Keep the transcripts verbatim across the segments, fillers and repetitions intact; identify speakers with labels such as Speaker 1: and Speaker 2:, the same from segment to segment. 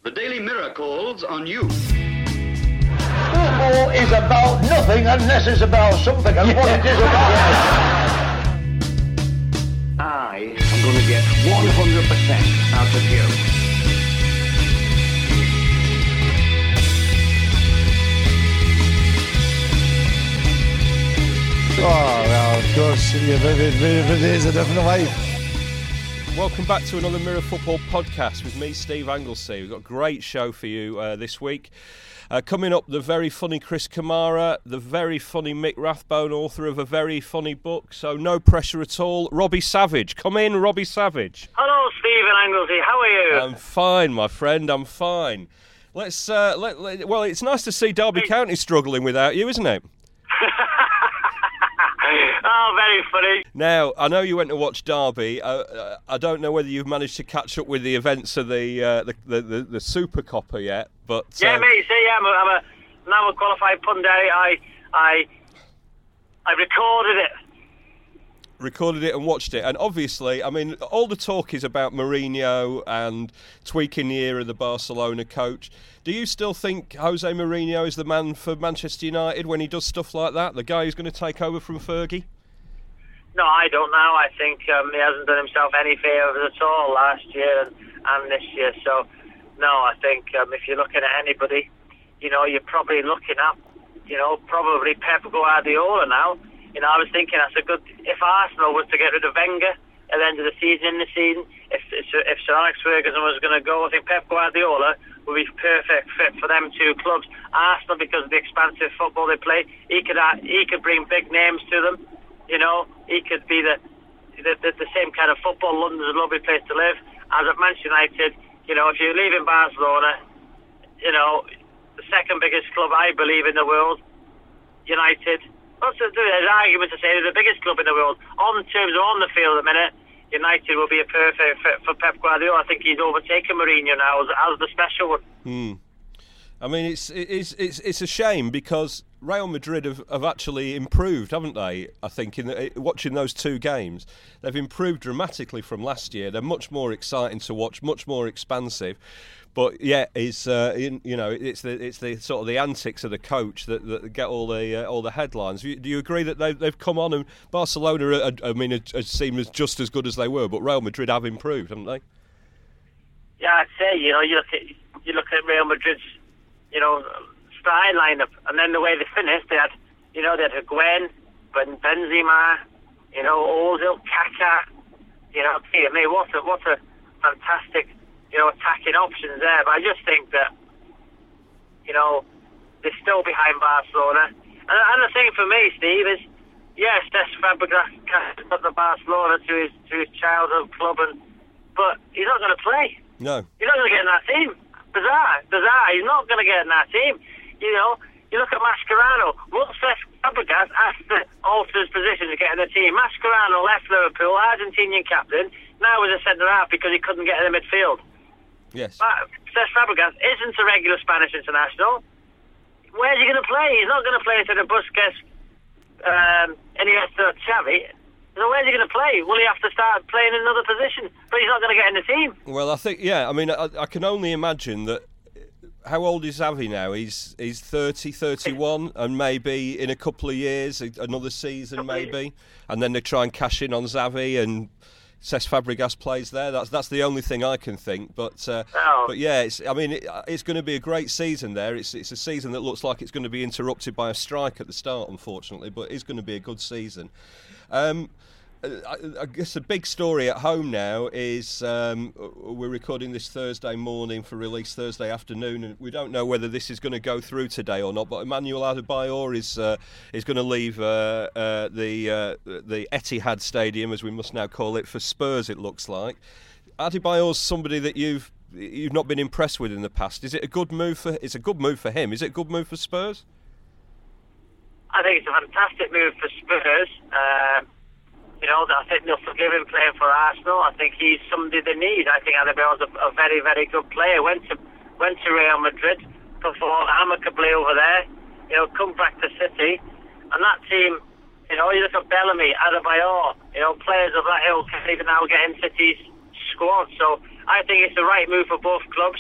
Speaker 1: The Daily Mirror calls on you.
Speaker 2: Football is about nothing unless it's about something, and what it is about.
Speaker 3: I am going to get one hundred percent out of you.
Speaker 4: Oh, well, of course, yeah, but it, but it is a different way.
Speaker 5: Welcome back to another Mirror Football podcast with me, Steve Anglesey. We've got a great show for you uh, this week. Uh, coming up, the very funny Chris Kamara, the very funny Mick Rathbone, author of a very funny book, so no pressure at all. Robbie Savage. Come in, Robbie Savage.
Speaker 6: Hello, Stephen Anglesey. How are you?
Speaker 5: I'm fine, my friend. I'm fine. Let's. Uh, let, let, well, it's nice to see Derby County struggling without you, isn't it?
Speaker 6: Oh, very funny.
Speaker 5: Now, I know you went to watch Derby. Uh, I don't know whether you've managed to catch up with the events of the uh, the, the, the, the Super Copper yet, but uh,
Speaker 6: yeah, mate. See, yeah, I'm a, I'm a now a qualified pundit. I I I recorded it.
Speaker 5: Recorded it and watched it, and obviously, I mean, all the talk is about Mourinho and tweaking the ear of the Barcelona coach. Do you still think Jose Mourinho is the man for Manchester United when he does stuff like that? The guy who's going to take over from Fergie?
Speaker 6: No, I don't know. I think um, he hasn't done himself any favours at all last year and, and this year. So, no, I think um, if you're looking at anybody, you know, you're probably looking at, you know, probably Pep Guardiola now. You know, I was thinking that's a good. If Arsenal was to get rid of Wenger at the end of the season, in the season, if if, if Sir Alex Ferguson was going to go, I think Pep Guardiola would be perfect fit for them two clubs. Arsenal, because of the expansive football they play, he could uh, he could bring big names to them. You know, he could be the the, the the same kind of football. London's a lovely place to live. As at Manchester United, you know, if you're leaving Barcelona, you know, the second biggest club I believe in the world, United. What's the, there's an argument to say they're the biggest club in the world. On terms of on the field at the minute, United will be a perfect fit for Pep Guardiola. I think he's overtaken Mourinho now as, as the special one.
Speaker 5: Hmm. I mean, it's it's it's it's a shame because Real Madrid have, have actually improved, haven't they? I think in the, watching those two games, they've improved dramatically from last year. They're much more exciting to watch, much more expansive. But yeah, it's uh, in, you know it's the it's the sort of the antics of the coach that, that get all the uh, all the headlines. Do you, do you agree that they've they've come on and Barcelona? Are, I mean, it, it seems just as good as they were, but Real Madrid have improved, haven't they?
Speaker 6: Yeah, I'd say you know you look at you look at Real Madrid's you know starting lineup, and then the way they finished, they had you know they had Higuain, Benzema, you know Ozil, Kaká, you know, I mean, what a what a fantastic. You know, attacking options there, but I just think that, you know, they're still behind Barcelona. And, and the thing for me, Steve, is, yes, Cesc Fabregas got the Barcelona to his to his childhood club, and but he's not going to play.
Speaker 5: No.
Speaker 6: He's not going to get in that team. Bizarre, bizarre. He's not going to get in that team. You know, you look at Mascherano. Once Cesc Fabregas has to alter his position to get in the team, Mascherano left Liverpool, Argentinian captain, now as a centre-half because he couldn't get in the midfield.
Speaker 5: Yes.
Speaker 6: But Cesc Fabregas isn't a regular Spanish international. Where's he going to play? He's not going to play instead of Busquets, um, Iniesta, Xavi. So where's he going to play? Will he have to start playing in another position? But he's not going to get in the team.
Speaker 5: Well, I think, yeah, I mean, I, I can only imagine that. How old is Xavi now? He's he's thirty, thirty-one, and maybe in a couple of years, another season maybe, and then they try and cash in on Xavi and Cesc Fabregas plays there. That's that's the only thing I can think. But uh,
Speaker 6: oh.
Speaker 5: but yeah, it's I mean it, it's going to be a great season there. It's it's a season that looks like it's going to be interrupted by a strike at the start, unfortunately. But it's going to be a good season. Um, I, I guess the big story at home now is um, we're recording this Thursday morning for release Thursday afternoon, and we don't know whether this is going to go through today or not. But Emmanuel Adebayor is uh, is going to leave uh, uh, the uh, the Etihad Stadium, as we must now call it, for Spurs. It looks like Adebayor's somebody that you've you've not been impressed with in the past. Is it a good move for? It's a good move for him. Is it a good move for Spurs?
Speaker 6: I think it's a fantastic move for Spurs. Uh, You know, I think they'll forgive him playing for Arsenal. I think he's somebody they need. I think Adebayor's a, a very, very good player. Went to went to Real Madrid, performed amicably over there. You know, come back to City, and that team. You know, you look at Bellamy, Adebayor. You know, players of that ilk can even now get in City's squad. So I think it's the right move for both clubs.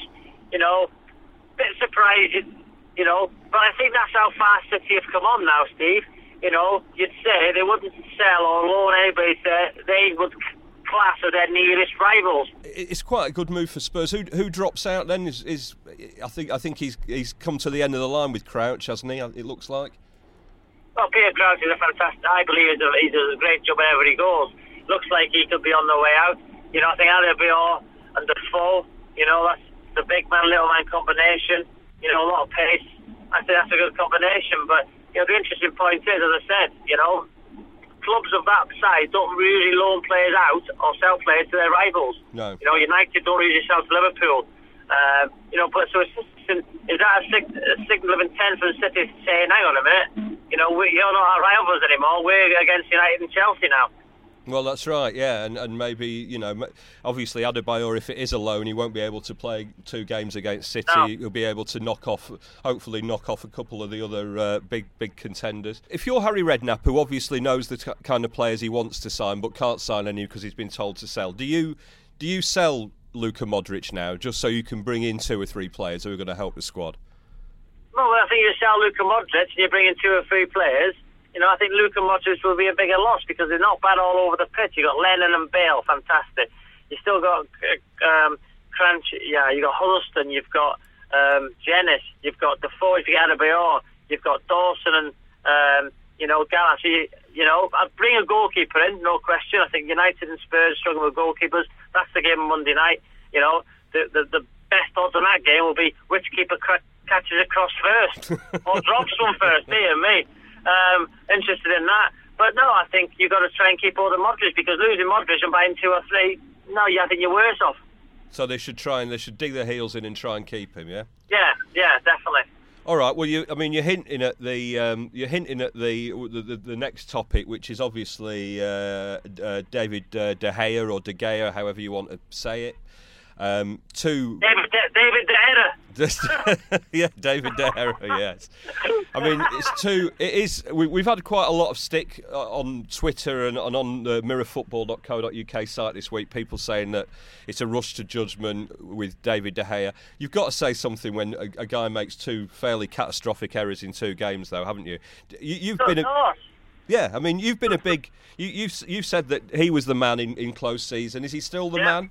Speaker 6: you know, bit surprised, you know, but I think that's how far City have come on now, Steve. You know, you'd say they wouldn't sell or loan anybody, say they would class as their nearest rivals.
Speaker 5: It's quite a good move for Spurs. Who who drops out then? Is, is I think I think he's he's come to the end of the line with Crouch, hasn't he? It looks like.
Speaker 6: Well, Peter Crouch is a fantastic. I believe he's a, he does a great job wherever he goes. Looks like he could be on the way out. You know, I think Adebayor and Defoe. You know, that's the big man, little man combination. You know, a lot of pace. I think that's a good combination. But you know, the interesting point is, as I said, you know, clubs of that size don't really loan players out or sell players to their rivals.
Speaker 5: No.
Speaker 6: You know, United don't usually sell to Liverpool. Uh, you know, but so it's, is that a, sig- a signal of intent for the City saying, hang on a minute, you know, we, you're not our rivals anymore, we're against United and Chelsea now?
Speaker 5: Well, that's right, yeah, and and maybe, you know, obviously Adebayor, if it is a loan, he won't be able to play two games against City.
Speaker 6: No.
Speaker 5: He'll be able to knock off, hopefully knock off a couple of the other uh, big big contenders. If you're Harry Redknapp, who obviously knows the t- kind of players he wants to sign but can't sign any because he's been told to sell, do you do you sell Luka Modric now just so you can bring in two or three players who are going to help the squad?
Speaker 6: Well, I think you sell Luka Modric and you bring in two or three players. You know, I think Luka Modric will be a bigger loss because they're not bad all over the pitch. You've got Lennon and Bale, fantastic. You've still got um, Crunch, yeah, you've got Huddleston, you've got um, Jennings, you've got Defoe, you've got Adebayor, you've got Dawson and, um, you know, Gallas. So you, you know, I'd bring a goalkeeper in, no question. I think United and Spurs struggling with goalkeepers. That's the game on Monday night. You know, the the, the best odds on that game will be which keeper cr- catches across first or drops one first, me and me. Um, interested in that, but no, I think you've got to try and keep hold of Modric because losing Modric and buying two or three, no, yeah, I think you're worse off.
Speaker 5: So they should try and they should dig their heels in and try and keep him, yeah.
Speaker 6: Yeah, yeah, definitely.
Speaker 5: All right. Well, you, I mean, you're hinting at the um, you're hinting at the the, the, the next topic, which is obviously uh, uh, David uh, De Gea or De Gea, however you want to say it. Um, two.
Speaker 6: David, De- David De Gea.
Speaker 5: Just, yeah, David De Gea. Yes. I mean, it's two. It is. We, we've had quite a lot of stick on Twitter and, and on the mirror football dot co dot U K site this week. People saying that it's a rush to judgment with David De Gea. You've got to say something when a, a guy makes two fairly catastrophic errors in two games, though, haven't you? you you've been. A, yeah, I mean, you've been a big. You, you've you've said that he was the man in, in close season. Is he still the
Speaker 6: yeah.
Speaker 5: man?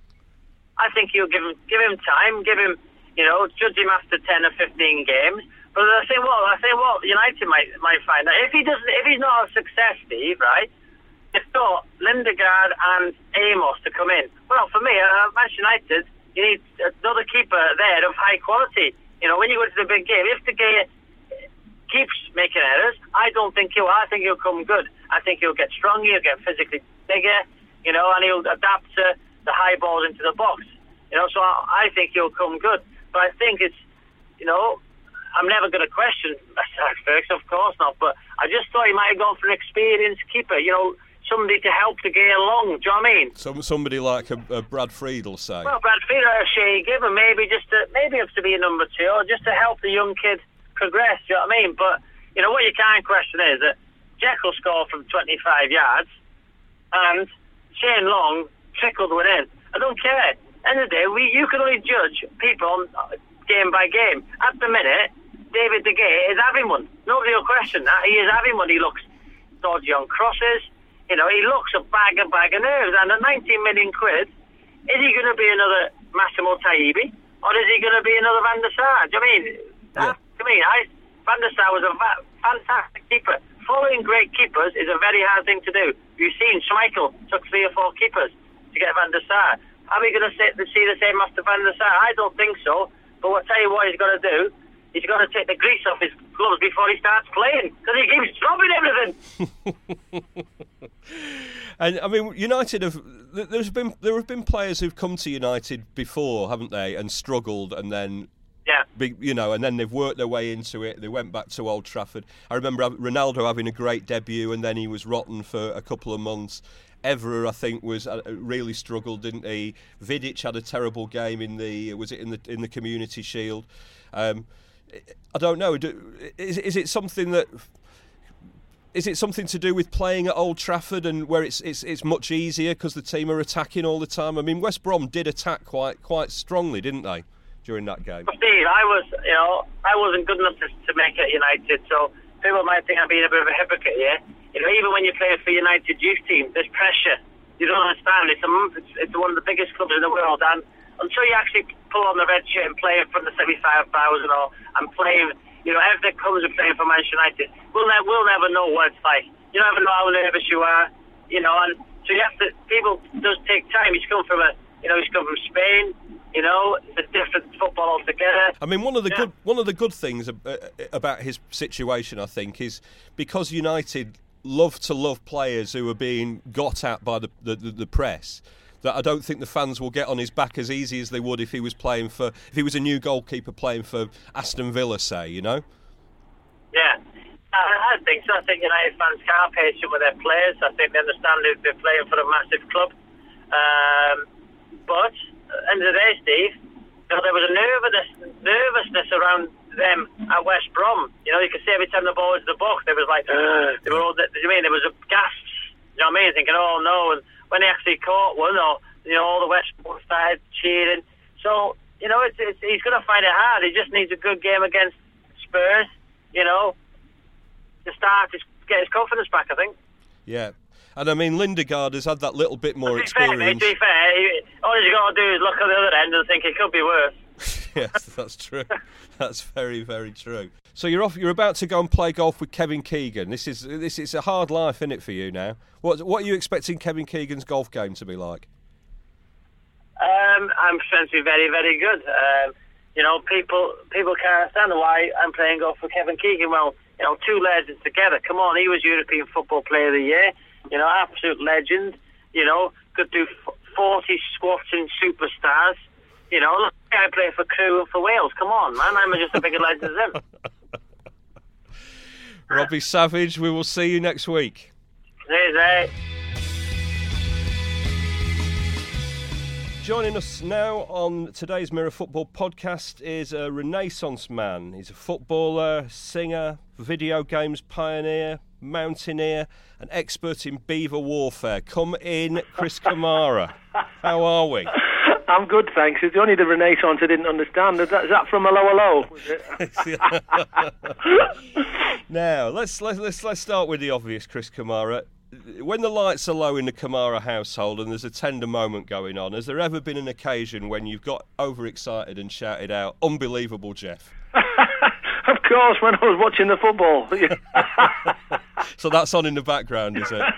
Speaker 6: I think you'll give him give him time, give him, you know, judge him after ten or fifteen games. But I say what I say what United might might find out if he doesn't if he's not a success, Steve, right? They've got Lindegaard and Amos to come in. Well, for me, uh, Manchester United, you need another keeper there of high quality. You know, when you go to the big game, if the game keeps making errors, I don't think he'll. I think he'll come good. I think he'll get stronger, he'll get physically bigger, you know, and he'll adapt to the high balls into the box. You know, so I, I think he'll come good. But I think it's, you know, I'm never going to question Ferguson, of course not. But I just thought he might have gone for an experienced keeper. You know, somebody to help the game along. Do you know what I mean?
Speaker 5: Some somebody like a, a Brad Friedel, say.
Speaker 6: Well, Brad Friedel or Shea Given, maybe just to maybe have to be a number two, or just to help the young kid progress. Do you know what I mean? But you know what you can't question is that Jekyll scored from twenty-five yards, and Shane Long trickled one in. I don't care. End of the day, we you can only judge people on game by game. At the minute, David De Gea is having one. Nobody will question that. He is having one. He looks dodgy on crosses. You know, he looks a bag of bag of nerves. And at nineteen million quid, is he going to be another Massimo Taibbi, or is he going to be another Van der Sar? Do you know what I mean? That,
Speaker 5: Yeah.
Speaker 6: to me, I, Van der Sar was a va- fantastic keeper. Following great keepers is a very hard thing to do. You've seen Schmeichel took three or four keepers to get Van der Sar. Are we going to see the same after Van der Sar? I don't think so. But I'll tell you what he's got to do. He's got to take the grease off his gloves before he starts playing, because he keeps dropping everything.
Speaker 5: And I mean, United have. There's been there have been players who've come to United before, haven't they, and struggled, and then.
Speaker 6: Yeah.
Speaker 5: Be, you know, and then they've worked their way into it. They went back to Old Trafford. I remember Ronaldo having a great debut, and then he was rotten for a couple of months. Evra, I think, was uh, really struggled, didn't he? Vidic had a terrible game in the was it in the in the Community Shield. Um, I don't know. Is is it something that is it something to do with playing at Old Trafford and where it's it's it's much easier because the team are attacking all the time? I mean, West Brom did attack quite quite strongly, didn't they? during that game?
Speaker 6: Steve, I was, you know, I wasn't good enough to, to make it at United, so people might think I'm being a bit of a hypocrite here. You know, even when you play for United youth team, there's pressure. You don't understand. It's, a, it's, it's one of the biggest clubs in the world, and until you actually pull on the red shirt and play in front of seventy-five thousand or and play, you know, everything comes with playing for Manchester United, we'll, ne- we'll never know what it's like. You never know how nervous you are, you know, and so you have to, people, it does take time. He's come from a, you know, he's come from Spain, you know, it's a different football altogether.
Speaker 5: I mean, one of the
Speaker 6: yeah.
Speaker 5: good one of the good things about his situation, I think, is because United love to love players who are being got at by the, the, the, the press, that I don't think the fans will get on his back as easy as they would if he was playing for, if he was a new goalkeeper playing for Aston Villa, say, you know?
Speaker 6: Yeah, I, I think so. I think United fans are patient with their players. I think they understand that they're playing for a massive club. Um, but at the end of the day, Steve, you know, there was a nervousness, nervousness around them at West Brom. You know, you could see every time the ball was in the box, there was like, uh, they were all, I mean, there was a gasps, you know what I mean, thinking, oh no, and when they actually caught one, or, you know, all the West Brom started cheering. So, you know, it's, it's, he's going to find it hard. He just needs a good game against Spurs, you know, to start to get his confidence back, I think.
Speaker 5: Yeah. And I mean, Lindegaard has had that little bit more
Speaker 6: to be
Speaker 5: experience.
Speaker 6: Fair, mate, to be fair, he, all he's got to do is look at the other end and think it could be worse.
Speaker 5: Yes, that's true. That's very, very true. So you're off. You're about to go and play golf with Kevin Keegan. This is this is a hard life, isn't it, for you now? What what are you expecting Kevin Keegan's golf game to be like?
Speaker 6: Um, I'm trying to be very, very good. Um, you know, people people can't understand why I'm playing golf with Kevin Keegan. Well, you know, two legends together. Come on, he was European Football Player of the Year. You know, absolute legend. You know, could do forty squatting superstars. You know, look, I play for Crewe and for Wales. Come on, man, I'm just a bigger legend as him.
Speaker 5: Robbie Savage, we will see you next week.
Speaker 6: Cheers, eh?
Speaker 5: Joining us now on today's Mirror Football podcast is a Renaissance man. He's a footballer, singer, video games pioneer, mountaineer, an expert in beaver warfare. Come in, Chris Kamara. How are we?
Speaker 7: I'm good, thanks. It's only the Renaissance I didn't understand. Is that, is that from Hello Hello? Was it?
Speaker 5: Now, let's, let's let's let's start with the obvious, Chris Kamara. When the lights are low in the Kamara household and there's a tender moment going on, has there ever been an occasion when you've got overexcited and shouted out, "Unbelievable, Jeff"?
Speaker 7: Of course, when I was watching the football.
Speaker 5: So that's on in the background, is it?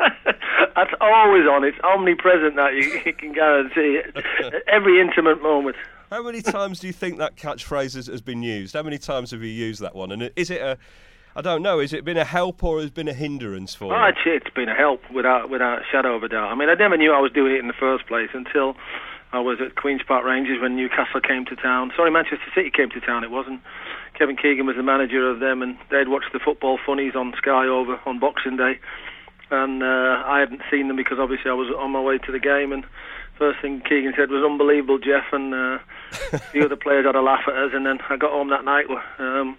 Speaker 7: That's always on. It's omnipresent, that you, you can guarantee it. Every intimate moment.
Speaker 5: How many times do you think that catchphrase has, has been used? How many times have you used that one? And is it a, I don't know, has it been a help or has it been a hindrance for
Speaker 7: oh,
Speaker 5: you?
Speaker 7: It's, it's been a help without without a shadow of a doubt. I mean, I never knew I was doing it in the first place until I was at Queen's Park Rangers when Newcastle came to town. Sorry, Manchester City came to town. It wasn't. Kevin Keegan was the manager of them, and they'd watched the football funnies on Sky over on Boxing Day. And uh, I hadn't seen them because obviously I was on my way to the game, and first thing Keegan said was "Unbelievable, Jeff," and uh, the other players had a laugh at us. And then I got home that night um,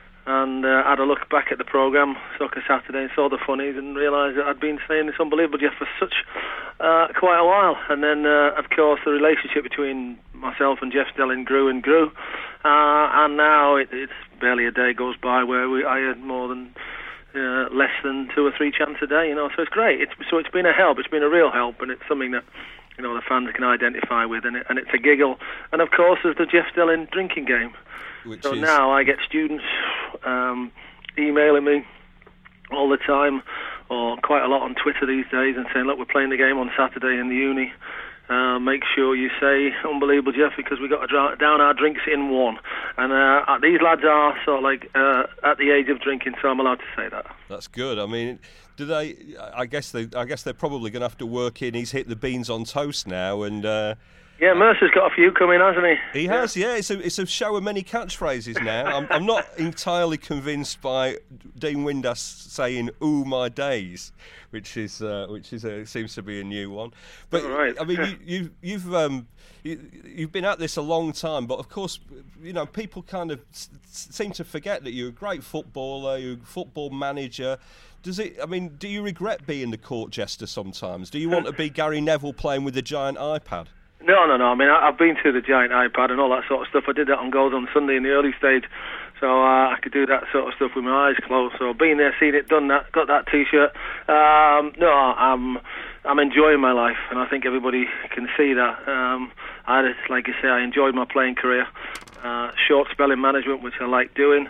Speaker 7: and uh, had a look back at the programme, Soccer Saturday, and saw the funnies and realised that I'd been saying "It's unbelievable, Jeff" for such uh, quite a while. And then, uh, of course, the relationship between myself and Jeff Stelling grew and grew, uh, and now it, it's barely a day goes by where we, I had more than Uh, less than two or three chants a day, you know. So it's great. It's so it's been a help. It's been a real help, and it's something that, you know, the fans can identify with, and, it, and it's a giggle. And of course, there's the Jeff Stelling drinking game.
Speaker 5: Which
Speaker 7: so
Speaker 5: is...
Speaker 7: now I get students um, emailing me all the time, or quite a lot on Twitter these days, and saying, "Look, we're playing the game on Saturday in the uni. Uh, make sure you say 'Unbelievable, Jeff,' because we got to dra- down our drinks in one." And uh, these lads are sort of like uh, at the age of drinking, so I'm allowed to say that.
Speaker 5: That's good. I mean, do they? I guess they. I guess they're probably going to have to work in. He's hit the beans on toast now, and uh,
Speaker 7: yeah, Mercer's got a few coming, hasn't he?
Speaker 5: He has. Yeah, it's a it's a show of many catchphrases now. I'm I'm not entirely convinced by Dean Windass saying "Ooh, my days," which is uh, which is a, seems to be a new one. But
Speaker 7: right.
Speaker 5: I mean, you, you've you've um, you, you've been at this a long time, but of course, you know, people kind of s- seem to forget that you're a great footballer, you're a football manager. Does it? I mean, do you regret being the court jester sometimes? Do you want to be Gary Neville playing with a giant iPad?
Speaker 7: No, no, no. I mean, I, I've been to the giant iPad and all that sort of stuff. I did that on Goals on Sunday in the early stage, so uh, I could do that sort of stuff with my eyes closed. So being there, seen it, done that, got that T-shirt. Um, no, I'm I'm enjoying my life, and I think everybody can see that. Um, I, had, like I say, I enjoyed my playing career. Uh, short spell in management, which I like doing,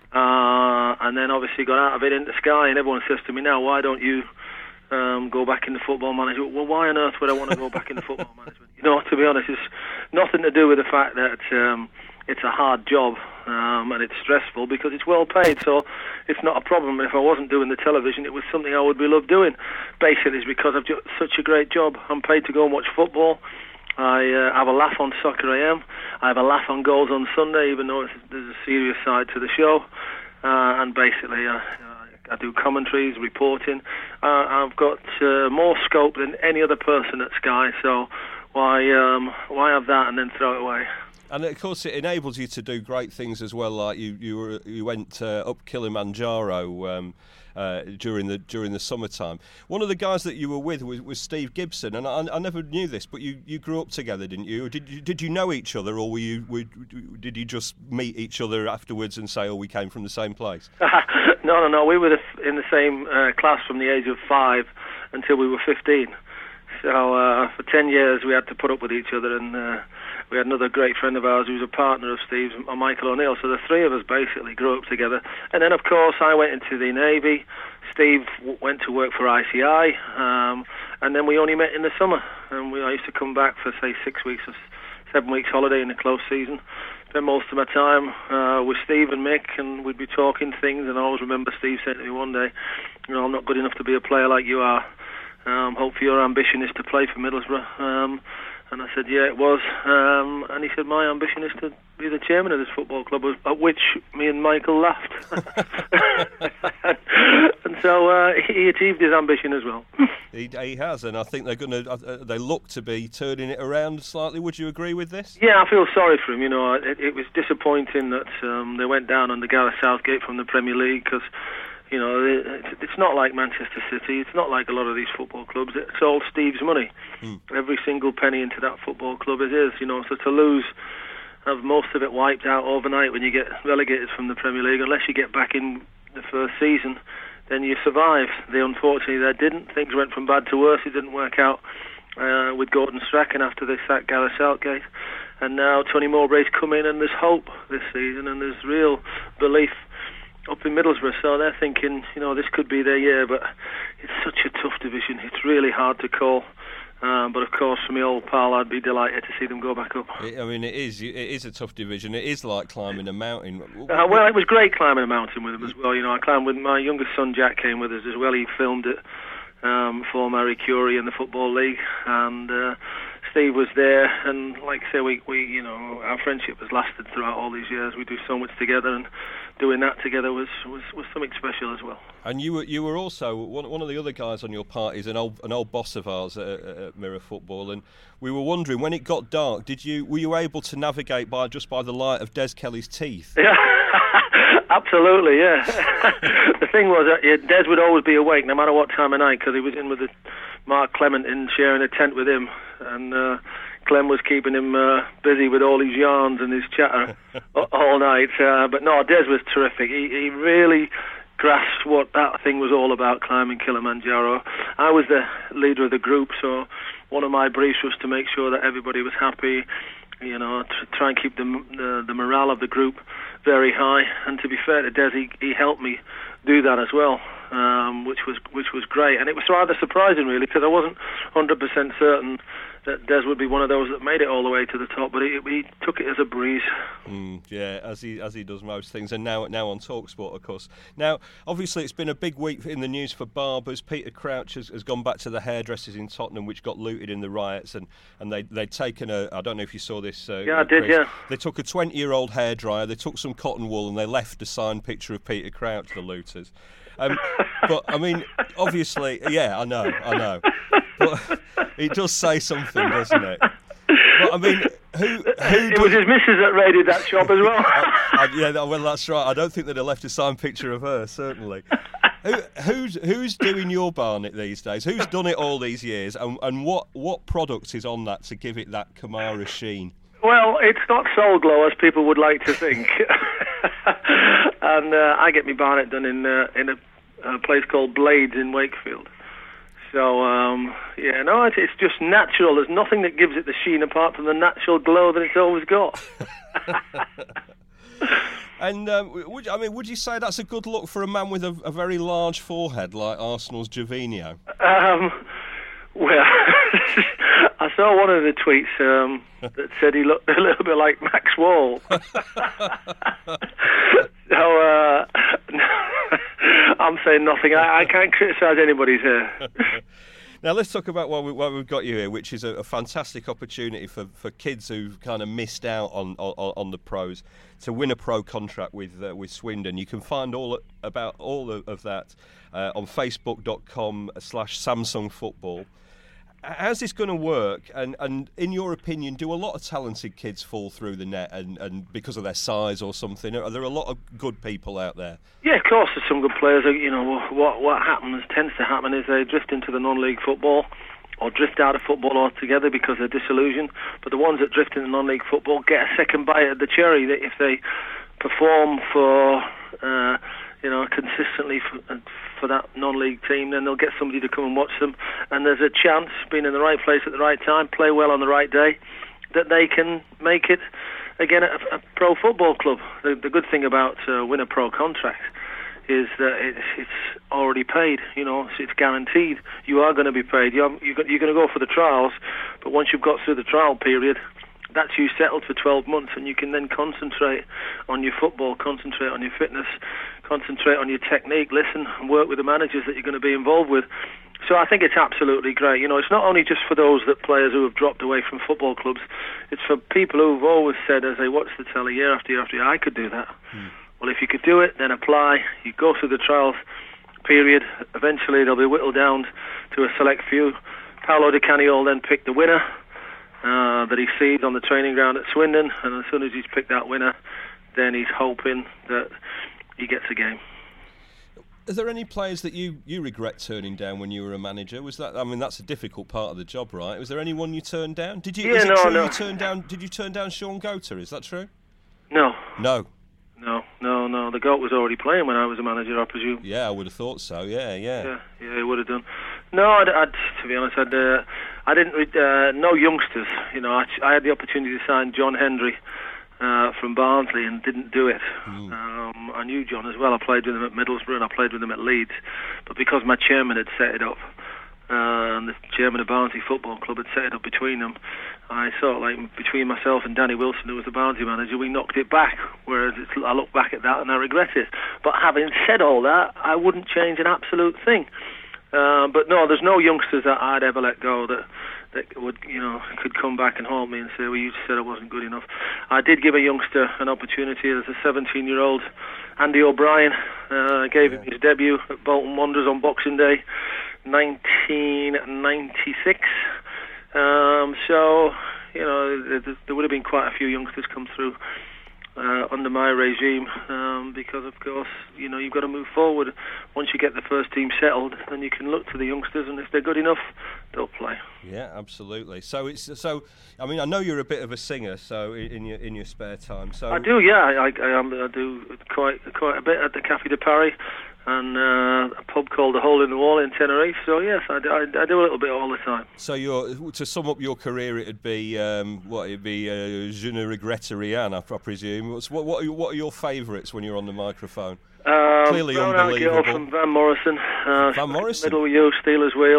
Speaker 7: uh, and then obviously got out of it into Sky. And everyone says to me now, "Why don't you?" Um, go back into football management. Well, why on earth would I want to go back into football management? You know, to be honest, it's nothing to do with the fact that um, it's a hard job um, and it's stressful, because it's well paid, so it's not a problem. If I wasn't doing the television, it was something I would be loved doing. Basically, it's because I've got such a great job. I'm paid to go and watch football. I uh, have a laugh on Soccer A M. I have a laugh on Goals on Sunday, even though it's, there's a serious side to the show. Uh, and basically, uh, I do commentaries, reporting. Uh, I've got uh, more scope than any other person at Sky, so why um, why have that and then throw it away?
Speaker 5: And of course, it enables you to do great things as well. Like you, you were, you went uh, up Kilimanjaro um, uh, during the during the summertime. One of the guys that you were with was, was Steve Gibson, and I, I never knew this, but you, you grew up together, didn't you? Or did you did you know each other, or were you were, did you just meet each other afterwards and say, "Oh, we came from the same place"?
Speaker 7: No, no, no. We were in the same uh, class from the age of five until we were fifteen. So uh, for ten years we had to put up with each other, and uh, we had another great friend of ours who was a partner of Steve's, Michael O'Neill. So the three of us basically grew up together. And then, of course, I went into the Navy. Steve w- went to work for I C I, um, and then we only met in the summer. And we, I used to come back for, say, six weeks or seven weeks holiday in the close season. Spend most of my time uh, with Steve and Mick, and we'd be talking things. And I always remember Steve saying to me one day, "You know, I'm not good enough to be a player like you are. Um, hopefully your ambition is to play for Middlesbrough." Um, and I said, "Yeah, it was." Um, and he said, "My ambition is to be the chairman of this football club," at which me and Michael laughed. And so uh, he achieved his ambition as well.
Speaker 5: He, he has, and I think they're going to. Uh, they look to be turning it around slightly. Would you agree with this?
Speaker 7: Yeah, I feel sorry for him. You know, it, it was disappointing that um, they went down under Gareth Southgate from the Premier League, because, you know, it, it's not like Manchester City. It's not like a lot of these football clubs. It's all Steve's money. Mm. Every single penny into that football club is his. You know, so to lose, have most of it wiped out overnight when you get relegated from the Premier League, unless you get back in the first season, then you survive. They unfortunately they didn't. Things went from bad to worse. It didn't work out uh, with Gordon Strachan after they sacked Gareth Southgate, and now Tony Mowbray's come in, and there's hope this season, and there's real belief up in Middlesbrough. So they're thinking, you know, this could be their year, but it's such a tough division. It's really hard to call. Um, but of course, for my old pal, I'd be delighted to see them go back up.
Speaker 5: I mean, it is it is a tough division. It is like climbing a mountain.
Speaker 7: Uh, well, it was great climbing a mountain with them as well. You know, I climbed with my youngest son Jack, came with us as well. He filmed it um, for Marie Curie in the Football League, and uh, Steve was there. And like I say, we, we you know, our friendship has lasted throughout all these years. We do so much together, and doing that together was, was, was something special as well.
Speaker 5: And you were you were also one one of the other guys on your part is an old an old boss of ours at, at Mirror Football, and we were wondering, when it got dark, did you were you able to navigate by just by the light of Des Kelly's teeth?
Speaker 7: Yeah, absolutely. Yeah. The thing was that yeah, Des would always be awake no matter what time of night, because he was in with the, Mark Clement in sharing a tent with him, and uh, Clem was keeping him uh, busy with all his yarns and his chatter all night. Uh, but no, Des was terrific. He, he really grasped what that thing was all about, climbing Kilimanjaro. I was the leader of the group, so one of my briefs was to make sure that everybody was happy, you know, to try and keep the the, the morale of the group very high. And to be fair to Des, he, he helped me do that as well, um, which was which was great. And it was rather surprising, really, because I wasn't one hundred percent certain that Des would be one of those that made it all the way to the top, but he, he took it as a breeze.
Speaker 5: Mm, yeah, as he as he does most things, and now now on TalkSport, of course. Now, obviously, it's been a big week in the news for barbers. Peter Crouch has, has gone back to the hairdressers in Tottenham, which got looted in the riots, and, and they they'd taken a. I don't know if you saw this. Uh,
Speaker 7: yeah, I did. Yeah.
Speaker 5: They took a twenty-year-old hairdryer. They took some cotton wool, and they left a signed picture of Peter Crouch. The looters. Um, but I mean, obviously, yeah, I know, I know. But it does say something, doesn't it? But I mean, who? who
Speaker 7: it was his missus that raided that shop as well.
Speaker 5: I, I, yeah, well, that's right. I don't think they'd have left a signed picture of her, certainly. Who, who's who's doing your Barnet these days? Who's done it all these years? And, and what, what product is on that to give it that Kamara sheen?
Speaker 7: Well, it's not Soul Glow as people would like to think. And uh, I get me Barnet done in uh, in a, a place called Blades in Wakefield. So, um, yeah, no, it's, it's just natural. There's nothing that gives it the sheen apart from the natural glow that it's always got.
Speaker 5: And um, would I mean, would you say that's a good look for a man with a, a very large forehead like Arsenal's Gervinho?
Speaker 7: Um, well, I saw one of the tweets um, that said he looked a little bit like Max Wall. So uh, I'm saying nothing. I, I can't criticise anybody's hair.
Speaker 5: Now let's talk about why, we, why we've got you here, which is a, a fantastic opportunity for, for kids who've kind of missed out on, on, on the pros to win a pro contract with uh, with Swindon. You can find all about all of that uh, on facebook dot com slash Samsung Football. How's this going to work? And, and in your opinion, do a lot of talented kids fall through the net and, and because of their size or something? Are there a lot of good people out there?
Speaker 7: Yeah, of course, there's some good players. You know, what what happens tends to happen is they drift into the non-league football or drift out of football altogether because they're disillusioned. But the ones that drift into non-league football get a second bite at the cherry. If they perform for, uh, you know, consistently for, for that non-league team, then they'll get somebody to come and watch them. And there's a chance, being in the right place at the right time, play well on the right day, that they can make it again at a, a pro football club. The, the good thing about uh, win a pro contract is that it's, it's already paid. You know, it's guaranteed. You are going to be paid. You're, you're going to go for the trials, but once you've got through the trial period, that's you settled for twelve months, and you can then concentrate on your football, concentrate on your fitness, concentrate on your technique, listen and work with the managers that you're going to be involved with. So I think it's absolutely great. You know, it's not only just for those that players who have dropped away from football clubs, it's for people who've always said, as they watch the telly year after year after year, I could do that. Hmm. Well, if you could do it, then apply. You go through the trials period. Eventually they'll be whittled down to a select few. Paolo Di Canio will then pick the winner Uh, that he sees on the training ground at Swindon, and as soon as he's picked that winner, then he's hoping that he gets a game.
Speaker 5: Are there any players that you, you regret turning down when you were a manager? Was that I mean that's a difficult part of the job, right? Was there anyone you turned down? Did you?
Speaker 7: Yeah,
Speaker 5: is it
Speaker 7: no,
Speaker 5: true
Speaker 7: no.
Speaker 5: you turned down? Did you turn down Sean Gota? Is that true?
Speaker 7: No.
Speaker 5: No.
Speaker 7: No, no, no. The goat was already playing when I was a manager, I presume.
Speaker 5: Yeah, I would have thought so. Yeah, yeah.
Speaker 7: Yeah, yeah, he would have done. No, I'd, I'd, to be honest, I'd, uh, I didn't. Read, uh, no youngsters. You know, I, I had the opportunity to sign John Hendry uh, from Barnsley and didn't do it. Mm. Um, I knew John as well. I played with him at Middlesbrough and I played with him at Leeds. But because my chairman had set it up, uh, and the chairman of Barnsley Football Club had set it up between them, I sort of like between myself and Danny Wilson, who was the Barnsley manager, we knocked it back. Whereas it's, I look back at that and I regret it. But having said all that, I wouldn't change an absolute thing. Uh, but no, there's no youngsters that I'd ever let go that that would, you know, could come back and haunt me and say, well, you said I wasn't good enough. I did give a youngster an opportunity as a seventeen-year-old, Andy O'Brien. Uh, I gave yeah. him his debut at Bolton Wanderers on Boxing Day, nineteen ninety-six. Um, so, you know, there, there would have been quite a few youngsters come through uh, under my regime um, because, of course, you know, you've got to move forward. Once you get the first team settled, then you can look to the youngsters, and if they're good enough, they'll play.
Speaker 5: Yeah, absolutely. So it's so. I mean, I know you're a bit of a singer, so in your in your spare time. So
Speaker 7: I do, yeah, I, I, am, I do quite quite a bit at the Café de Paris and uh, a pub called the Hole in the Wall in Tenerife. So yes, I, I, I do a little bit all the time.
Speaker 5: So you're, to sum up your career, it'd be um, what it'd be uh, Je ne regrette rien, I presume. What's, what what are, what are your favourites when you're on the microphone?
Speaker 7: Um,
Speaker 5: Clearly
Speaker 7: Brown
Speaker 5: unbelievable.
Speaker 7: Girl from Van Morrison. Uh,
Speaker 5: Van Morrison.
Speaker 7: Middle You, Steelers Wheel.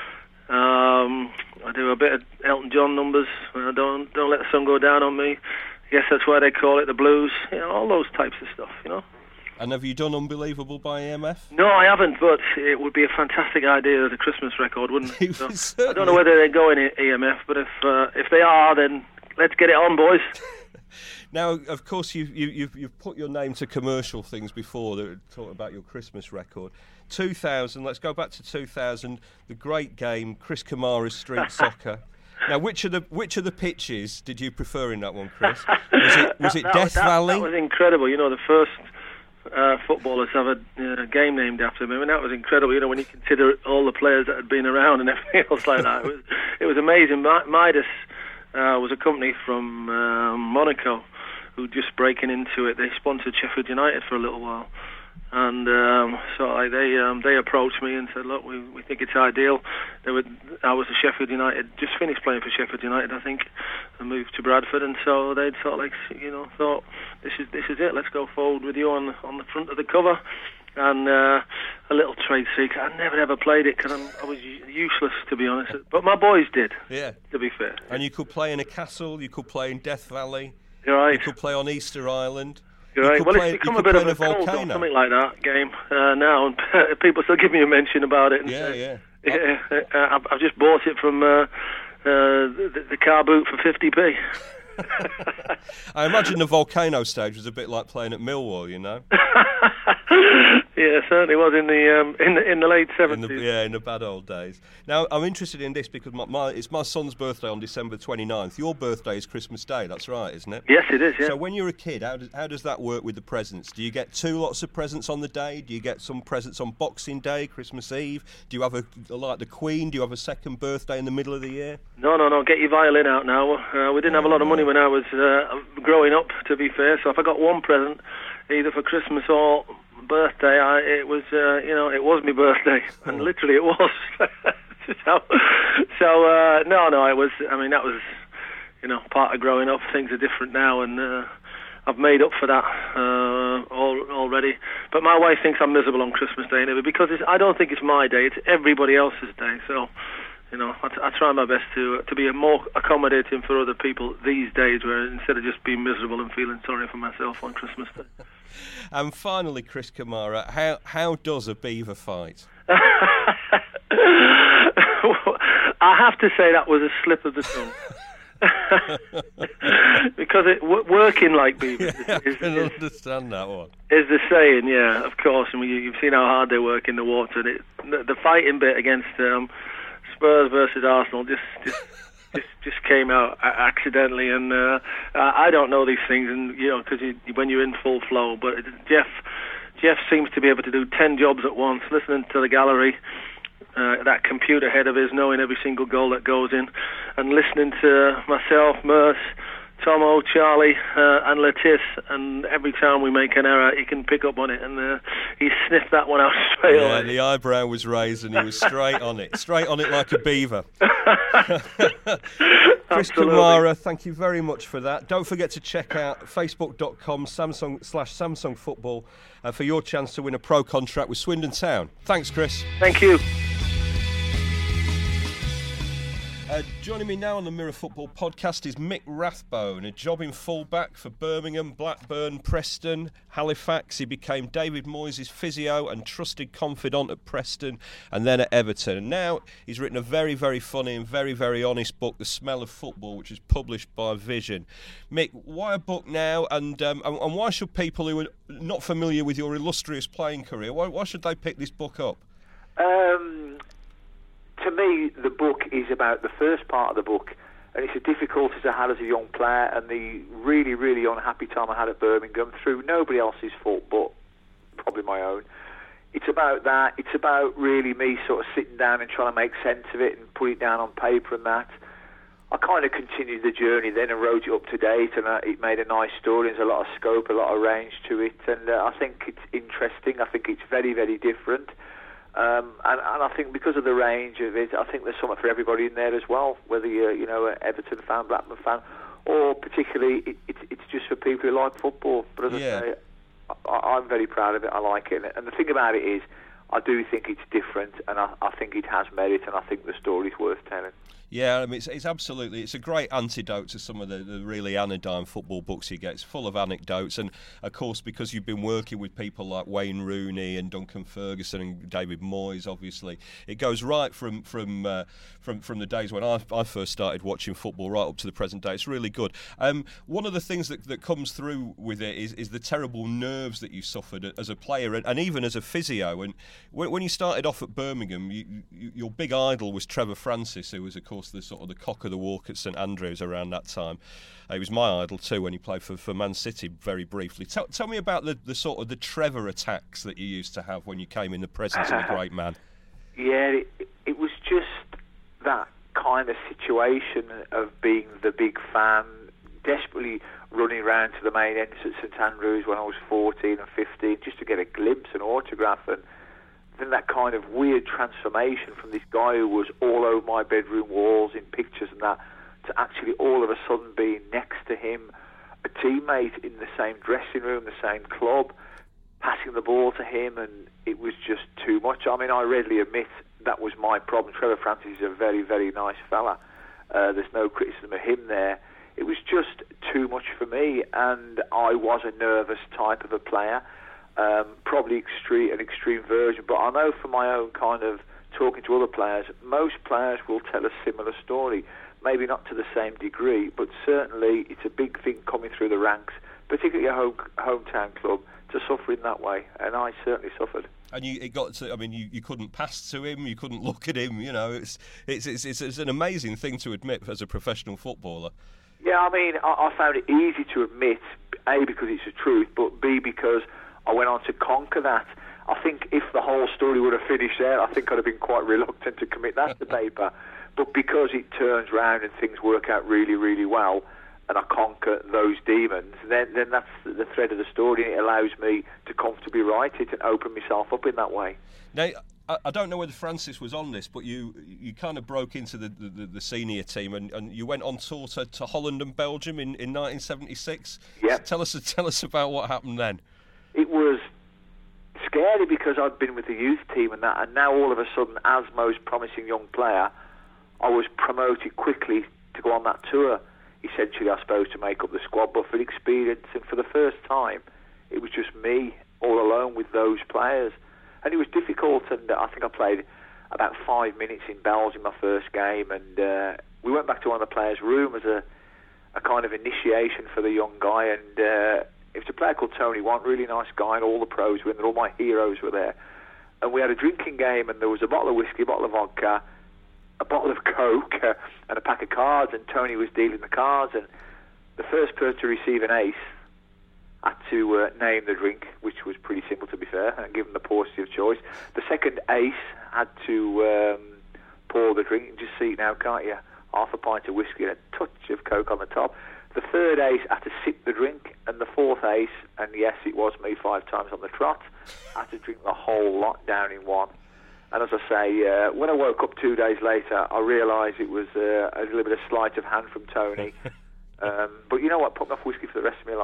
Speaker 7: Um, I do a bit of Elton John numbers. Uh, don't don't let the sun go down on me. I guess that's why they call it the blues. You know, all those types of stuff. You know.
Speaker 5: And have you done Unbelievable by E M F?
Speaker 7: No, I haven't, but it would be a fantastic idea as a Christmas record, wouldn't it?
Speaker 5: it
Speaker 7: so, I don't know whether they're going E M F, but if uh, if they are, then let's get it on, boys.
Speaker 5: Now, of course, you've, you've, you've put your name to commercial things before that talk about your Christmas record. two thousand, let's go back to two thousand, the great game, Chris Kamara's Street Soccer. Now, which of the which of the pitches did you prefer in that one, Chris? Was it was it
Speaker 7: that,
Speaker 5: Death
Speaker 7: that,
Speaker 5: Valley?
Speaker 7: That was incredible. You know, the first uh, footballers have a uh, game named after him. I mean, that was incredible. You know, when you consider all the players that had been around and everything else like that, it was, it was amazing. Midas uh, was a company from uh, Monaco who just breaking into it. They sponsored Sheffield United for a little while. And um, so like, they um, they approached me and said, look, we we think it's ideal. They would, I was a Sheffield United, just finished playing for Sheffield United, I think, and moved to Bradford. And so they'd sort of like, you know, thought, this is this is it. Let's go forward with you on on the front of the cover. And uh, a little trade secret, I never ever played it because I was useless, to be honest. But my boys did. Yeah. To be fair.
Speaker 5: And you could play in a castle. You could play in Death Valley.
Speaker 7: You're right.
Speaker 5: You could play on Easter Island.
Speaker 7: You're right.
Speaker 5: You
Speaker 7: Well,
Speaker 5: play,
Speaker 7: it's become a bit of a cult or something like that game uh, now, and people still give me a mention about it. And
Speaker 5: yeah,
Speaker 7: say,
Speaker 5: yeah.
Speaker 7: yeah uh, I've, I've just bought it from uh, uh, the, the car boot for fifty p.
Speaker 5: I imagine the volcano stage was a bit like playing at Millwall, you know.
Speaker 7: Yeah, it certainly was in the um, in the in the late seventies.
Speaker 5: Yeah, in the bad old days. Now, I'm interested in this because my, my it's my son's birthday on December twenty-ninth. Your birthday is Christmas Day, that's right, isn't it?
Speaker 7: Yes, it is. Yeah.
Speaker 5: So when you're a kid, how does how does that work with the presents? Do you get two lots of presents on the day? Do you get some presents on Boxing Day, Christmas Eve? Do you have a like the Queen? Do you have a second birthday in the middle of the year?
Speaker 7: No, no, no. Get your violin out now. Uh, we didn't have a lot of money when I was uh, growing up, to be fair. So if I got one present, either for Christmas or birthday, I, it was, uh, you know, it was my birthday, and oh. literally it was. so, so uh, no, no, it was. I mean, that was, you know, part of growing up. Things are different now, and uh, I've made up for that uh, all, already. But my wife thinks I'm miserable on Christmas Day, anyway, because it's, I don't think it's my day; it's everybody else's day. So, you know, I, t- I try my best to to be more accommodating for other people these days, where instead of just being miserable and feeling sorry for myself on Christmas Day.
Speaker 5: And finally, Chris Kamara, how how does a beaver fight?
Speaker 7: I have to say that was a slip of the tongue. Because it, w- working like beavers
Speaker 5: yeah,
Speaker 7: is,
Speaker 5: I can
Speaker 7: is,
Speaker 5: understand that one.
Speaker 7: Is the saying, yeah, of course. I mean, you, you've seen how hard they work in the water. And it, the, the fighting bit against um, Spurs versus Arsenal just just, just just came out accidentally, and uh, I don't know these things, and you know, because you, when you're in full flow. But it, Jeff Jeff seems to be able to do ten jobs at once, listening to the gallery. Uh, that computer head of his knowing every single goal that goes in, and listening to myself, Merce, Tomo, Charlie, uh, and Lettice, and every time we make an error, he can pick up on it, and uh, he sniffed that one out straight
Speaker 5: yeah,
Speaker 7: away.
Speaker 5: The eyebrow was raised, and he was straight on it, straight on it like a beaver. Chris Kamara, thank you very much for that. Don't forget to check out facebook dot com Samsung slash Samsung Football uh, for your chance to win a pro contract with Swindon Town. Thanks, Chris.
Speaker 7: Thank you.
Speaker 5: Uh, joining me now on the Mirror Football podcast is Mick Rathbone, a jobbing fullback for Birmingham, Blackburn, Preston, Halifax. He became David Moyes' physio and trusted confidant at Preston and then at Everton. And now he's written a very, very funny and very, very honest book, The Smell of Football, which is published by Vision. Mick, why a book now, and um, and why should people who are not familiar with your illustrious playing career, why, why should they pick this book up?
Speaker 8: Um... To me, the book is about the first part of the book, and it's the difficulties I had as a young player and the really, really unhappy time I had at Birmingham through nobody else's fault but probably my own. It's about that. It's about really me sort of sitting down and trying to make sense of it and put it down on paper and that. I kind of continued the journey then and wrote it up to date, and uh, it made a nice story. There's a lot of scope, a lot of range to it, and uh, I think it's interesting. I think it's very, very different. Um, and, and I think because of the range of it, I think there's something for everybody in there as well, whether you're, you know, an Everton fan, Blackburn fan, or particularly it, it, it's just for people who like football. But as
Speaker 5: yeah.
Speaker 8: I say, I, I'm very proud of it. I like it. And the thing about it is, I do think it's different, and I, I think it has merit, and I think the story's worth telling.
Speaker 5: Yeah, I mean, it's, it's absolutely, it's a great antidote to some of the, the really anodyne football books you get. It's full of anecdotes, and of course, because you've been working with people like Wayne Rooney and Duncan Ferguson and David Moyes, obviously, it goes right from from uh, from from the days when I, I first started watching football right up to the present day. It's really good. Um, one of the things that, that comes through with it is, is the terrible nerves that you suffered as a player and, and even as a physio. And when, when you started off at Birmingham, you, you, your big idol was Trevor Francis, who was, of course, course, the sort of the cock of the walk at St Andrews around that time. Uh, he was my idol too when he played for, for Man City very briefly. Tell, tell me about the, the sort of the Trevor attacks that you used to have when you came in the presence of the great man.
Speaker 8: Yeah, it, it was just that kind of situation of being the big fan, desperately running around to the main entrance at St Andrews when I was fourteen and fifteen just to get a glimpse, an autograph, and then that kind of weird transformation from this guy who was all over my bedroom walls in pictures and that to actually all of a sudden being next to him, a teammate in the same dressing room, the same club, passing the ball to him, and it was just too much. I mean, I readily admit that was my problem. Trevor Francis is a very, very nice fella. Uh, there's no criticism of him there. It was just too much for me, and I was a nervous type of a player, um, probably extreme, an extreme version, but I know from my own kind of talking to other players, most players will tell a similar story. Maybe not to the same degree, but certainly it's a big thing coming through the ranks, particularly a home, hometown club, to suffer in that way, and I certainly suffered.
Speaker 5: And you, it got to, I mean, you, you couldn't pass to him, you couldn't look at him, you know, it's it's it's, it's, it's an amazing thing to admit as a professional footballer.
Speaker 8: Yeah, I mean, I, I found it easy to admit, A, because it's the truth, but B, because I went on to conquer that. I think if the whole story would have finished there, I think I'd have been quite reluctant to commit that to paper. But because it turns round and things work out really, really well, and I conquer those demons, then then that's the thread of the story, and it allows me to comfortably write it and open myself up in that way.
Speaker 5: Now, I, I don't know whether Francis was on this, but you you kind of broke into the, the, the senior team, and, and you went on tour to, to Holland and Belgium in, in nineteen seventy-six.
Speaker 8: Yeah.
Speaker 5: So tell us tell us about what happened then.
Speaker 8: It was scary because I'd been with the youth team and that, and now all of a sudden, as most promising young player, I was promoted quickly to go on that tour. Essentially, I suppose, to make up the squad, but for the experience, and for the first time, it was just me all alone with those players. And it was difficult, and I think I played about five minutes in Belgium, my first game, and uh, we went back to one of the players' room as a, a kind of initiation for the young guy, and uh, it was a player called Tony Want, really nice guy, and all the pros were in there, all my heroes were there. And we had a drinking game, and there was a bottle of whiskey, a bottle of vodka, a bottle of Coke, uh, and a pack of cards, and Tony was dealing the cards, and the first person to receive an ace had to uh, name the drink, which was pretty simple to be fair, and give them the paucity of choice. The second ace had to um, pour the drink, and just see now, can't you? Half a pint of whiskey and a touch of Coke on the top. The third ace had to sip the drink, and the fourth ace, and yes, it was me five times on the trot, had to drink the whole lot down in one. And as I say, uh, when I woke up two days later, I realised it was uh, a little bit of sleight of hand from Tony. um, but you know what? Put me off whiskey for the rest of my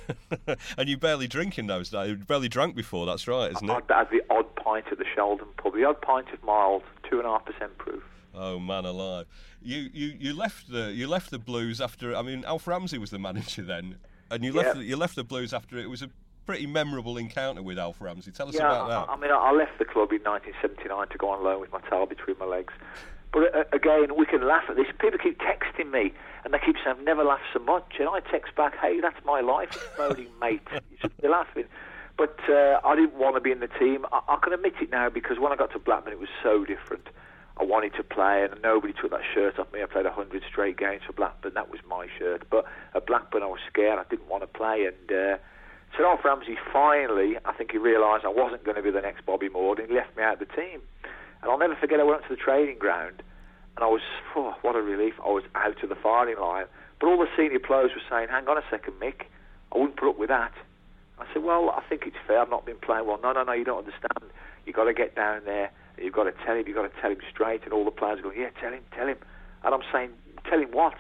Speaker 8: life.
Speaker 5: And you barely drink in those days. You barely drank before, that's right, isn't it?
Speaker 8: I had the odd pint at the Sheldon pub. The odd pint of mild, two and a half percent proof.
Speaker 5: Oh man alive! You, you you left the you left the Blues after. I mean, Alf Ramsey was the manager then, and you left
Speaker 8: yeah.
Speaker 5: the, you left the Blues after it was a pretty memorable encounter with Alf Ramsey. Tell us
Speaker 8: yeah,
Speaker 5: about that.
Speaker 8: I, I mean, I left the club in nineteen seventy-nine to go on loan with my tail between my legs. But uh, again, we can laugh at this. People keep texting me, and they keep saying, "I've never laughed so much." And I text back, "Hey, that's my life, exploding, mate." You should be laughing. But uh, I didn't want to be in the team. I, I can admit it now because when I got to Blackburn, it was so different. I wanted to play, and nobody took that shirt off me. I played a hundred straight games for Blackburn. That was my shirt. But at Blackburn, I was scared. I didn't want to play, and uh, so Alf Ramsey finally, I think he realised I wasn't going to be the next Bobby Moore, and he left me out of the team. And I'll never forget, I went to the training ground, and I was, oh, what a relief, I was out of the firing line. But all the senior players were saying, "Hang on a second, Mick, I wouldn't put up with that." I said, "Well, I think it's fair, I've not been playing well." "No, no, no, you don't understand. You've got to get down there, you've got to tell him, you've got to tell him straight." And all the players are going, "Yeah, tell him, tell him." And I'm saying, "Tell him what?"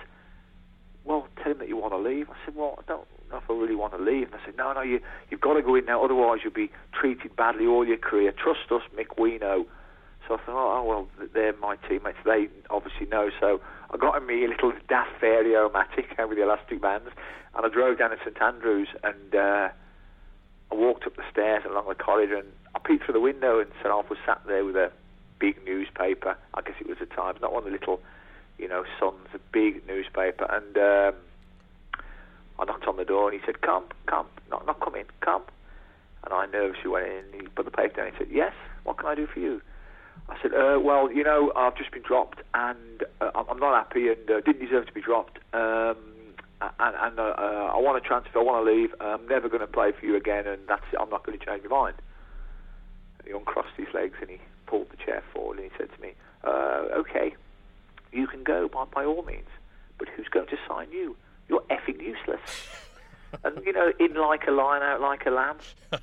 Speaker 8: "Well, tell him that you want to leave." I said, "Well, I don't know if I really want to leave." And I said, "No, no, you, you've got to go in now, otherwise you'll be treated badly all your career. Trust us, Mick, we know." So I thought, oh, well, they're my teammates. They obviously know. So I got in me a little daft Variomatic with the elastic bands, and I drove down to St Andrews, and uh, I walked up the stairs and along the corridor, and I peeked through the window, and Sir Alf was sat there with a big newspaper. I guess it was the Times, not one of the little, you know, Suns, a big newspaper. And um, I knocked on the door, and he said, "Come, come, not, not come in, come." And I nervously went in, and he put the paper down, and he said, "Yes, what can I do for you?" I said, uh, well, you know, I've just been dropped, and uh, I'm not happy, and uh, didn't deserve to be dropped. Um, and, and uh, uh, I want to transfer, I want to leave. I'm never going to play for you again, and that's it. I'm not going to change my mind. And he uncrossed his legs and he pulled the chair forward, and he said to me, uh, "Okay, you can go by, by all means, but who's going to sign you? You're effing useless." And, you know, in like a lion, out like a lamb.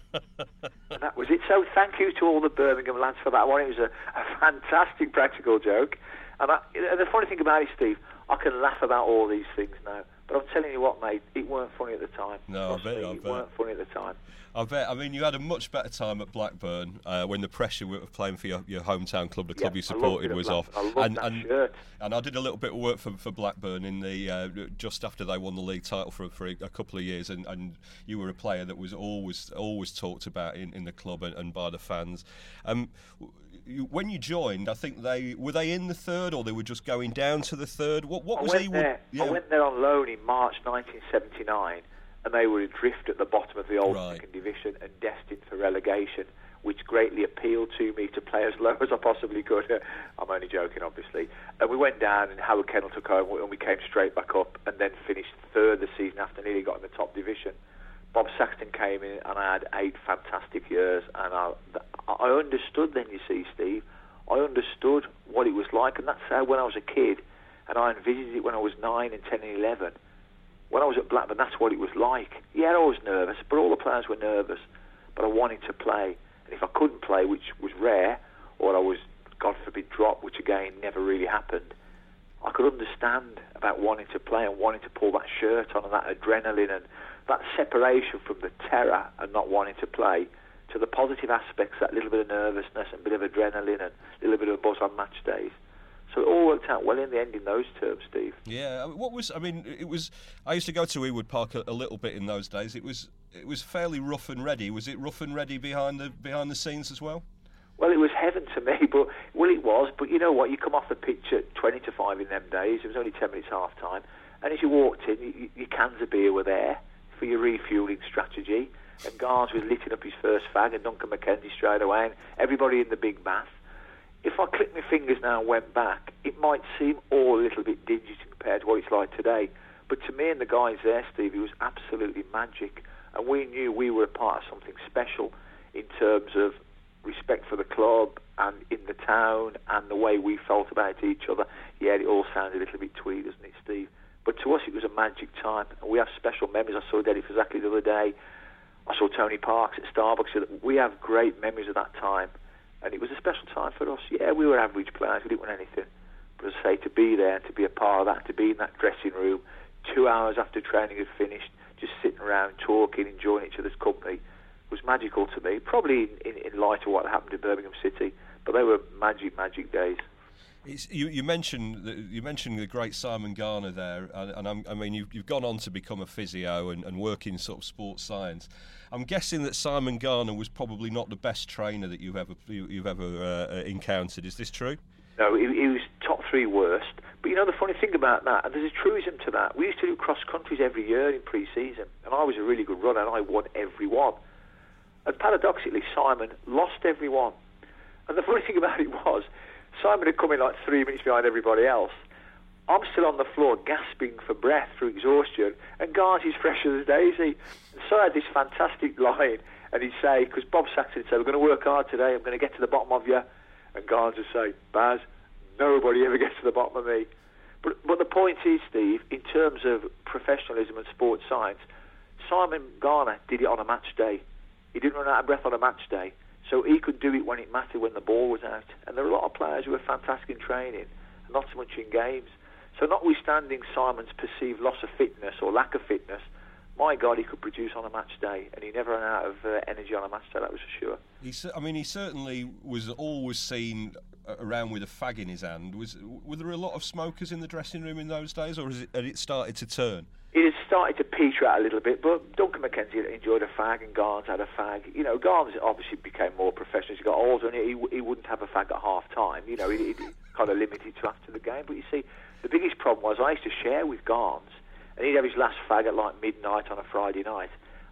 Speaker 8: And that was it. So thank you to all the Birmingham lads for that one. It was a, a fantastic practical joke. And, I, and the funny thing about it, Steve, I can laugh about all these things now. But I'm telling you what, mate, it weren't funny at the time.
Speaker 5: No, I bet,
Speaker 8: me,
Speaker 5: I
Speaker 8: it
Speaker 5: bet.
Speaker 8: weren't funny at the time.
Speaker 5: I bet. I mean, you had a much better time at Blackburn uh, when the pressure of playing for your, your hometown club, the club
Speaker 8: Yeah,
Speaker 5: you
Speaker 8: I
Speaker 5: supported,
Speaker 8: loved it
Speaker 5: was
Speaker 8: at
Speaker 5: off.
Speaker 8: Blackburn. I loved
Speaker 5: and
Speaker 8: that
Speaker 5: and,
Speaker 8: shirt.
Speaker 5: and I did a little bit of work for, for Blackburn in the uh, just after they won the league title for for a, a couple of years, and, and you were a player that was always always talked about in, in the club and, and by the fans. Um, you, when you joined, I think they were they in the third, or they were just going down to the third. What what
Speaker 8: I
Speaker 5: was
Speaker 8: went
Speaker 5: he?
Speaker 8: there.
Speaker 5: Yeah.
Speaker 8: I went there on loan in March nineteen seventy-nine, and they were adrift at the bottom of the old
Speaker 5: Right.
Speaker 8: second division and destined for relegation, which greatly appealed to me to play as low as I possibly could. I'm only joking, obviously. And we went down, and Howard Kennel took over, and we came straight back up, and then finished third the season after nearly got in the top division. Bob Saxton came in, and I had eight fantastic years, and I, I understood then, you see, Steve, I understood what it was like, and that's how when I was a kid, and I envisaged it when I was nine and ten and eleven. When I was at Blackburn, that's what it was like. Yeah, I was nervous, but all the players were nervous, but I wanted to play. And if I couldn't play, which was rare, or I was, God forbid, dropped, which again never really happened, I could understand about wanting to play and wanting to pull that shirt on and that adrenaline and that separation from the terror and not wanting to play to the positive aspects, that little bit of nervousness and a bit of adrenaline and a little bit of buzz on match days. So it all worked out well in the end in those terms, Steve.
Speaker 5: Yeah, what was I mean? It was. I used to go to Ewood Park a, a little bit in those days. It was. It was fairly rough and ready. Was it rough and ready behind the behind the scenes as well?
Speaker 8: Well, it was heaven to me, but well, it was. But you know what? You come off the pitch at twenty to five in them days. It was only ten minutes half time, and as you walked in, you, your cans of beer were there for your refuelling strategy. And Gars was lighting up his first fag, and Duncan McKenzie straight away, and everybody in the big bath. If I clicked my fingers now and went back, it might seem all a little bit dingy compared to what it's like today. But to me and the guys there, Steve, it was absolutely magic. And we knew we were a part of something special in terms of respect for the club and in the town and the way we felt about each other. Yeah, it all sounded a little bit twee, doesn't it, Steve? But to us, it was a magic time. And we have special memories. I saw Deddy Fazakli the other day. I saw Tony Parks at Starbucks. We have great memories of that time. And it was a special time for us. Yeah, we were average players. We didn't win anything. But as I say, to be there, to be a part of that, to be in that dressing room, two hours after training had finished, just sitting around, talking, enjoying each other's company, was magical to me. Probably in, in, in light of what happened in Birmingham City. But they were magic, magic days.
Speaker 5: It's, you, you mentioned the, you mentioned the great Simon Garner there, and, and I'm, I mean you've, you've gone on to become a physio and, and work in sort of sports science. I'm guessing that Simon Garner was probably not the best trainer that you've ever you, you've ever uh, encountered. Is this true?
Speaker 8: No, he, he was top three worst. But you know the funny thing about that, and there's a truism to that. We used to do cross countries every year in pre-season, and I was a really good runner, and I won every one. And paradoxically, Simon lost every one. And the funny thing about it was, Simon had come in like three minutes behind everybody else. I'm still on the floor gasping for breath through exhaustion, and Garns is fresher as Daisy. And so I had this fantastic line, and he'd say, because Bob Saxton would say, we're going to work hard today, I'm going to get to the bottom of you. And Garns would say, Baz, nobody ever gets to the bottom of me. But, but the point is, Steve, in terms of professionalism and sports science, Simon Garner did it on a match day. He didn't run out of breath on a match day. So he could do it when it mattered, when the ball was out. And there are a lot of players who were fantastic in training, and not so much in games. So notwithstanding Simon's perceived loss of fitness or lack of fitness, my God, he could produce on a match day, and he never ran out of uh, energy on a match day, that was for sure.
Speaker 5: He, I mean, he certainly was always seen around with a fag in his hand. Was Were there a lot of smokers in the dressing room in those days, or has it, had it started to turn?
Speaker 8: It had started to peter out a little bit, but Duncan McKenzie enjoyed a fag, and Garns had a fag. You know, Garns obviously became more professional as he got older, and he, he wouldn't have a fag at half time. You know, he, he kind of limited to after the game. But you see, the biggest problem was I used to share with Garns, and he'd have his last fag at like midnight on a Friday night,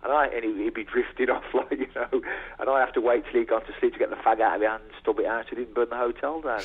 Speaker 8: And I and he'd be drifting off, like, you know, and I have to wait till he got to sleep to get the fag out of the hand and stub it out so he didn't burn the hotel down.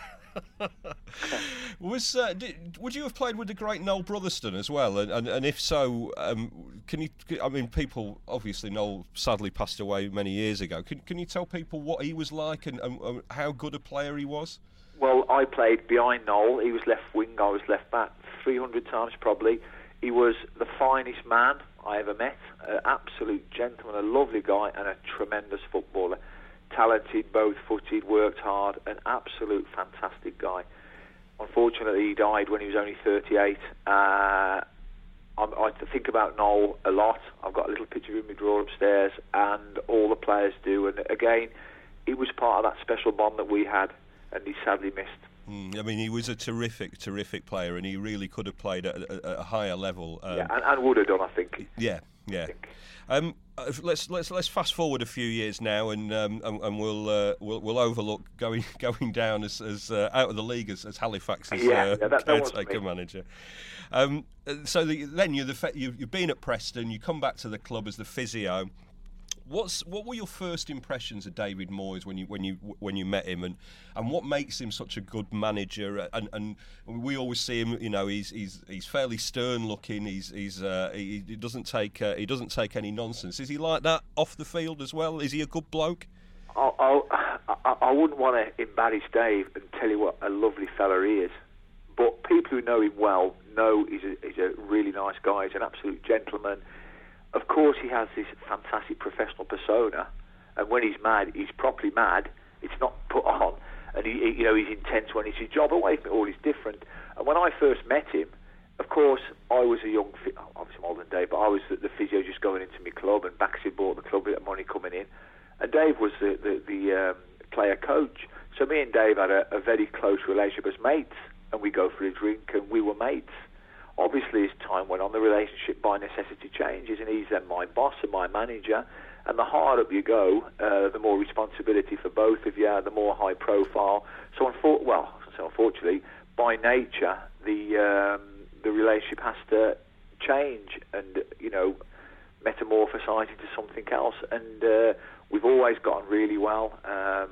Speaker 5: Was uh, did, would you have played with the great Noel Brotherston as well? And and, and if so, um, can you? I mean, people obviously Noel sadly passed away many years ago. Can can you tell people what he was like and, and, and how good a player he was?
Speaker 8: Well, I played behind Noel. He was left wing. I was left back. three hundred times probably. He was the finest man I ever met. An absolute gentleman, a lovely guy, and a tremendous footballer. Talented, both-footed, worked hard, an absolute fantastic guy. Unfortunately, he died when he was only thirty-eight. Uh, I'm, I think about Noel a lot. I've got a little picture in my drawer upstairs, and all the players do. And again, he was part of that special bond that we had, and he's sadly missed.
Speaker 5: Mm, I mean, he was a terrific, terrific player, and he really could have played at a, at a higher level. Um,
Speaker 8: yeah, and, and would have done, I think.
Speaker 5: Yeah, yeah. Um, let's let's let's fast forward a few years now, and um, and, and we'll, uh, we'll we'll overlook going going down as, as uh, out of the league as, as Halifax's
Speaker 8: yeah,
Speaker 5: uh,
Speaker 8: yeah, that,
Speaker 5: caretaker manager. Um, so the, then you're the you've, you've been at Preston. You come back to the club as the physio. What's what were your first impressions of David Moyes when you when you when you met him, and, and what makes him such a good manager? And, and we always see him, you know, he's he's he's fairly stern looking. He's he's uh, he, he doesn't take uh, he doesn't take any nonsense. Is he like that off the field as well? Is he a good bloke?
Speaker 8: I'll, I'll, I I wouldn't want to embarrass Dave and tell you what a lovely fella he is, but people who know him well know he's a, he's a really nice guy. He's an absolute gentleman. Of course, he has this fantastic professional persona, and when he's mad, he's properly mad. It's not put on, and he, he you know, he's intense when it's his job. Away from it all, he's different. And when I first met him, of course, I was a young, obviously I'm older than Dave, but I was the, the physio just going into my club, and Baxter bought the club with that money coming in, and Dave was the the, the um, player coach. So me and Dave had a, a very close relationship as mates, and we go for a drink, and we were mates. Obviously, as time went on, the relationship by necessity changes, and he's then my boss and my manager. And the higher up you go, uh, the more responsibility for both of you, the more high profile. So, unfor- well, so unfortunately, by nature, the um, the relationship has to change and, you know, metamorphosize into something else. And uh, we've always gotten really well. Um,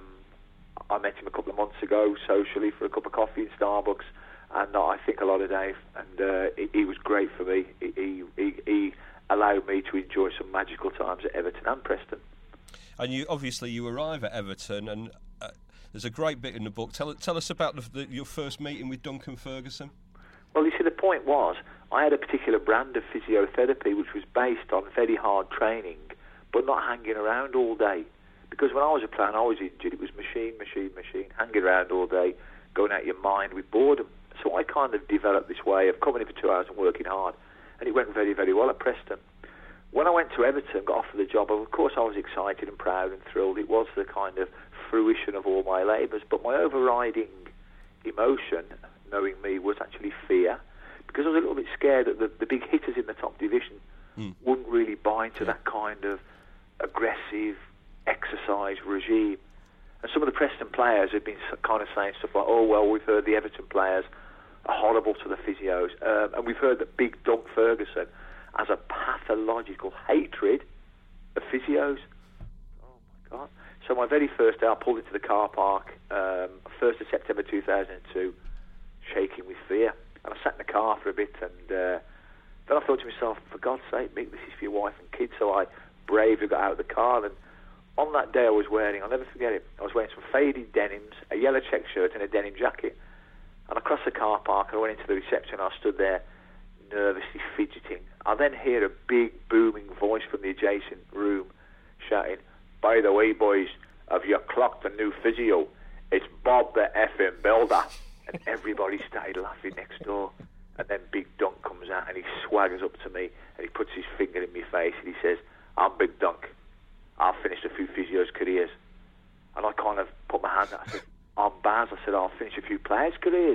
Speaker 8: I met him a couple of months ago socially for a cup of coffee in Starbucks. And I think a lot of Dave, and uh, he, he was great for me. He, he, he allowed me to enjoy some magical times at Everton and Preston.
Speaker 5: And you obviously you arrive at Everton, and uh, there's a great bit in the book. Tell tell us about the, the, your first meeting with Duncan Ferguson.
Speaker 8: Well, you see, the point was I had a particular brand of physiotherapy which was based on very hard training, but not hanging around all day. Because when I was a player and I was injured, it was machine, machine, machine, hanging around all day, going out of your mind with boredom. So I kind of developed this way of coming in for two hours and working hard, and it went very, very well at Preston. When I went to Everton, got offered the job, of course I was excited and proud and thrilled. It was the kind of fruition of all my labours, but my overriding emotion, knowing me, was actually fear, because I was a little bit scared that the, the big hitters in the top division mm. wouldn't really buy into yeah. that kind of aggressive exercise regime. And some of the Preston players had been kind of saying stuff like, oh, well, we've heard the Everton players are horrible to the physios. Um, and we've heard that Big Dunk Ferguson has a pathological hatred of physios. Oh, my God. So my very first day, I pulled into the car park, um, first of September two thousand two, shaking with fear. And I sat in the car for a bit, and uh, then I thought to myself, for God's sake, Mick, this is for your wife and kids. So I bravely got out of the car, and on that day I was wearing, I'll never forget it, I was wearing some faded denims, a yellow check shirt and a denim jacket. And I crossed the car park and I went into the reception and I stood there nervously fidgeting. I then hear a big booming voice from the adjacent room shouting, by the way, boys, have you clocked a new physio? It's Bob the effing Builder. And everybody started laughing next door. And then Big Dunk comes out and he swaggers up to me and he puts his finger in my face and he says, I'm Big Dunk. I've finished a few physios' careers. And I kind of put my hand out. I said, I'm Baz. I said, I'll finish a few players' careers.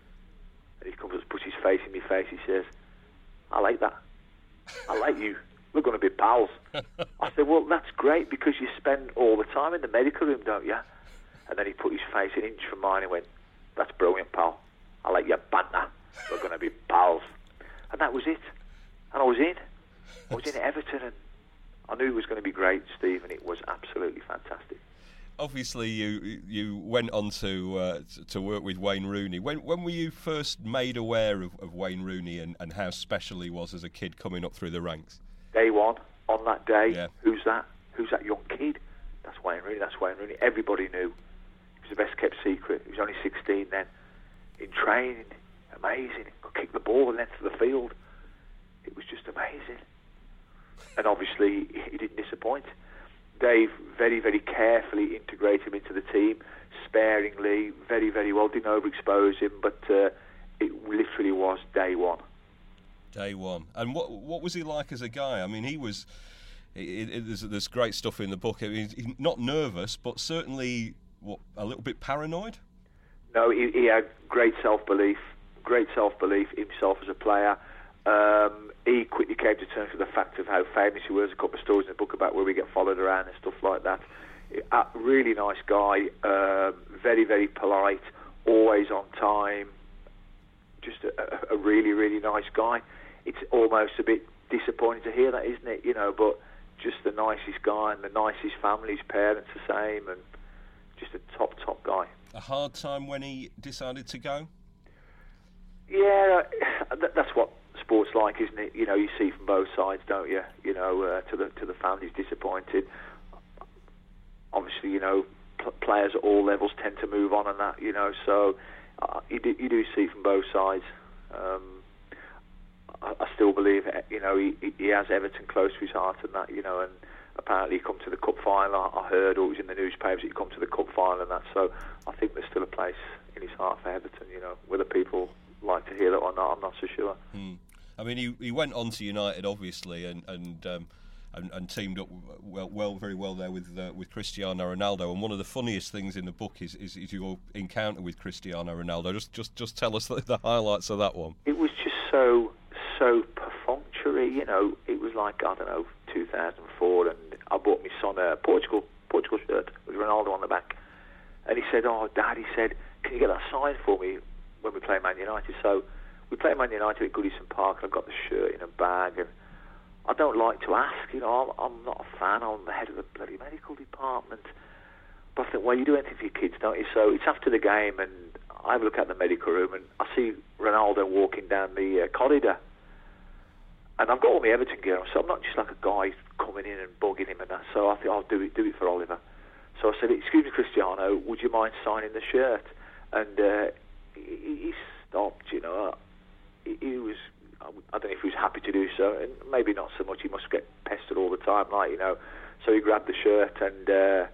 Speaker 8: And he comes and puts his face in my face. He says, I like that. I like you. We're going to be pals. I said, well, that's great because you spend all the time in the medical room, don't you? And then he put his face an inch from mine and went, that's brilliant, pal. I like your banter. We're going to be pals. And that was it. And I was in. I was in at Everton, and I knew it was going to be great, Steve, and it was absolutely fantastic.
Speaker 5: Obviously, you you went on to uh, to work with Wayne Rooney. When when were you first made aware of, of Wayne Rooney and, and how special he was as a kid coming up through the ranks?
Speaker 8: Day one, on that day,
Speaker 5: yeah.
Speaker 8: who's that? Who's that young kid? That's Wayne Rooney, that's Wayne Rooney. Everybody knew. It was the best kept secret. He was only sixteen then. In training, amazing. Could kick the ball the length of the field. It was just amazing. And obviously, he didn't disappoint. Dave very, very carefully integrated him into the team, sparingly, very, very well, didn't overexpose him, but uh, it literally was day one.
Speaker 5: Day one. And what what was he like as a guy? I mean, he was... It, it, there's, there's great stuff in the book. I mean, he's not nervous, but certainly what, a little bit paranoid?
Speaker 8: No, he, he had great self-belief, great self-belief himself as a player. Um, he quickly came to terms with the fact of how famous he was. A couple of stories in the book about where we get followed around and stuff like that. A really nice guy, um, very, very polite, always on time. Just a, a really, really nice guy. It's almost a bit disappointing to hear that, isn't it? You know, but just the nicest guy, and the nicest family. His parents the same, and just a top, top guy.
Speaker 5: A hard time when he decided to go?
Speaker 8: Yeah, that's what sport's like, isn't it? You know, you see from both sides, don't you? You know, uh, to the to the family's disappointed. Obviously, you know, pl- players at all levels tend to move on and that, you know, so uh, you, do, you do see from both sides. Um, I, I still believe, you know, he, he has Everton close to his heart and that, you know, and apparently he come to the cup final. I, I heard, or it was in the newspapers, he'd come to the cup final and that, so I think there's still a place in his heart for Everton, you know. Whether people like to hear that or not, I'm not so sure.
Speaker 5: Hmm. I mean, he he went on to United, obviously, and and um, and, and teamed up well, well, very well there with uh, with Cristiano Ronaldo. And one of the funniest things in the book is, is, is your encounter with Cristiano Ronaldo. Just just just tell us the, the highlights of that one.
Speaker 8: It was just so so perfunctory, you know. It was like, I don't know, two thousand four, and I bought my son a Portugal Portugal shirt with Ronaldo on the back, and he said, "Oh, Dad," he said, "can you get that signed for me when we play Man United?" So we play Man United at Goodison Park, and I've got the shirt in a bag, and I don't like to ask, you know, I'm, I'm not a fan, I'm the head of the bloody medical department, but I think, well, you do anything for your kids, don't you? So it's after the game, and I have a look at the medical room, and I see Ronaldo walking down the uh, corridor, and I've got all my Everton gear on, so I'm not just like a guy coming in and bugging him and that, so I think I'll do it, do it for Oliver. So I said, "Excuse me, Cristiano, would you mind signing the shirt?" And uh, he, he stopped, you know. He, he was, I don't know if he was happy to do so, and maybe not so much. He must get pestered all the time, like, you know. So he grabbed the shirt, and uh,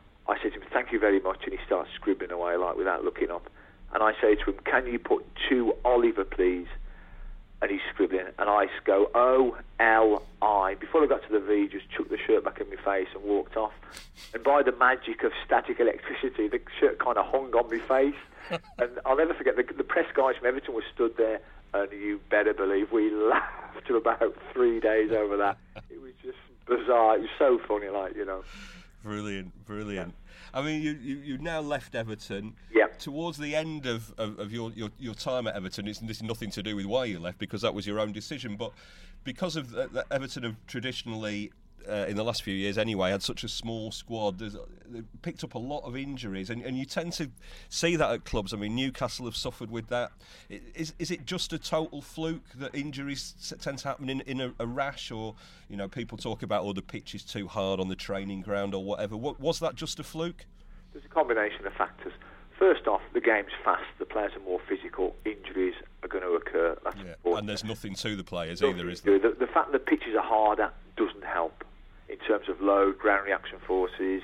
Speaker 8: I said to him, "Thank you very much," and he starts scribbling away, like, without looking up. And I say to him, "Can you put to Oliver, please?" And he's scribbling, and I go, O L I. Before I got to the V, he just chucked the shirt back in my face and walked off. And by the magic of static electricity, the shirt kind of hung on my face. And I'll never forget, the, the press guys from Everton were stood there, and you better believe we laughed for about three days over that. It was just bizarre. It was so funny, like, you know.
Speaker 5: Brilliant, brilliant. Yeah. I mean, you, you, you've now left Everton.
Speaker 8: Yeah.
Speaker 5: Towards the end of, of, of your, your, your time at Everton, it's, this is nothing to do with why you left, because that was your own decision, but because of uh, that Everton have traditionally, uh, in the last few years anyway, had such a small squad, they've picked up a lot of injuries, and, and you tend to see that at clubs. I mean, Newcastle have suffered with that. Is, is it just a total fluke that injuries tend to happen in, in a, a rash, or, you know, people talk about, oh, the pitch is too hard on the training ground or whatever. What, was that just a fluke?
Speaker 8: There's a combination of factors. First off, the game's fast, the players are more physical, injuries are going to occur. That's
Speaker 5: yeah.
Speaker 8: important.
Speaker 5: And there's nothing to the players
Speaker 8: nothing
Speaker 5: either, is there?
Speaker 8: The, the fact that pitches are harder doesn't help in terms of load, ground reaction forces.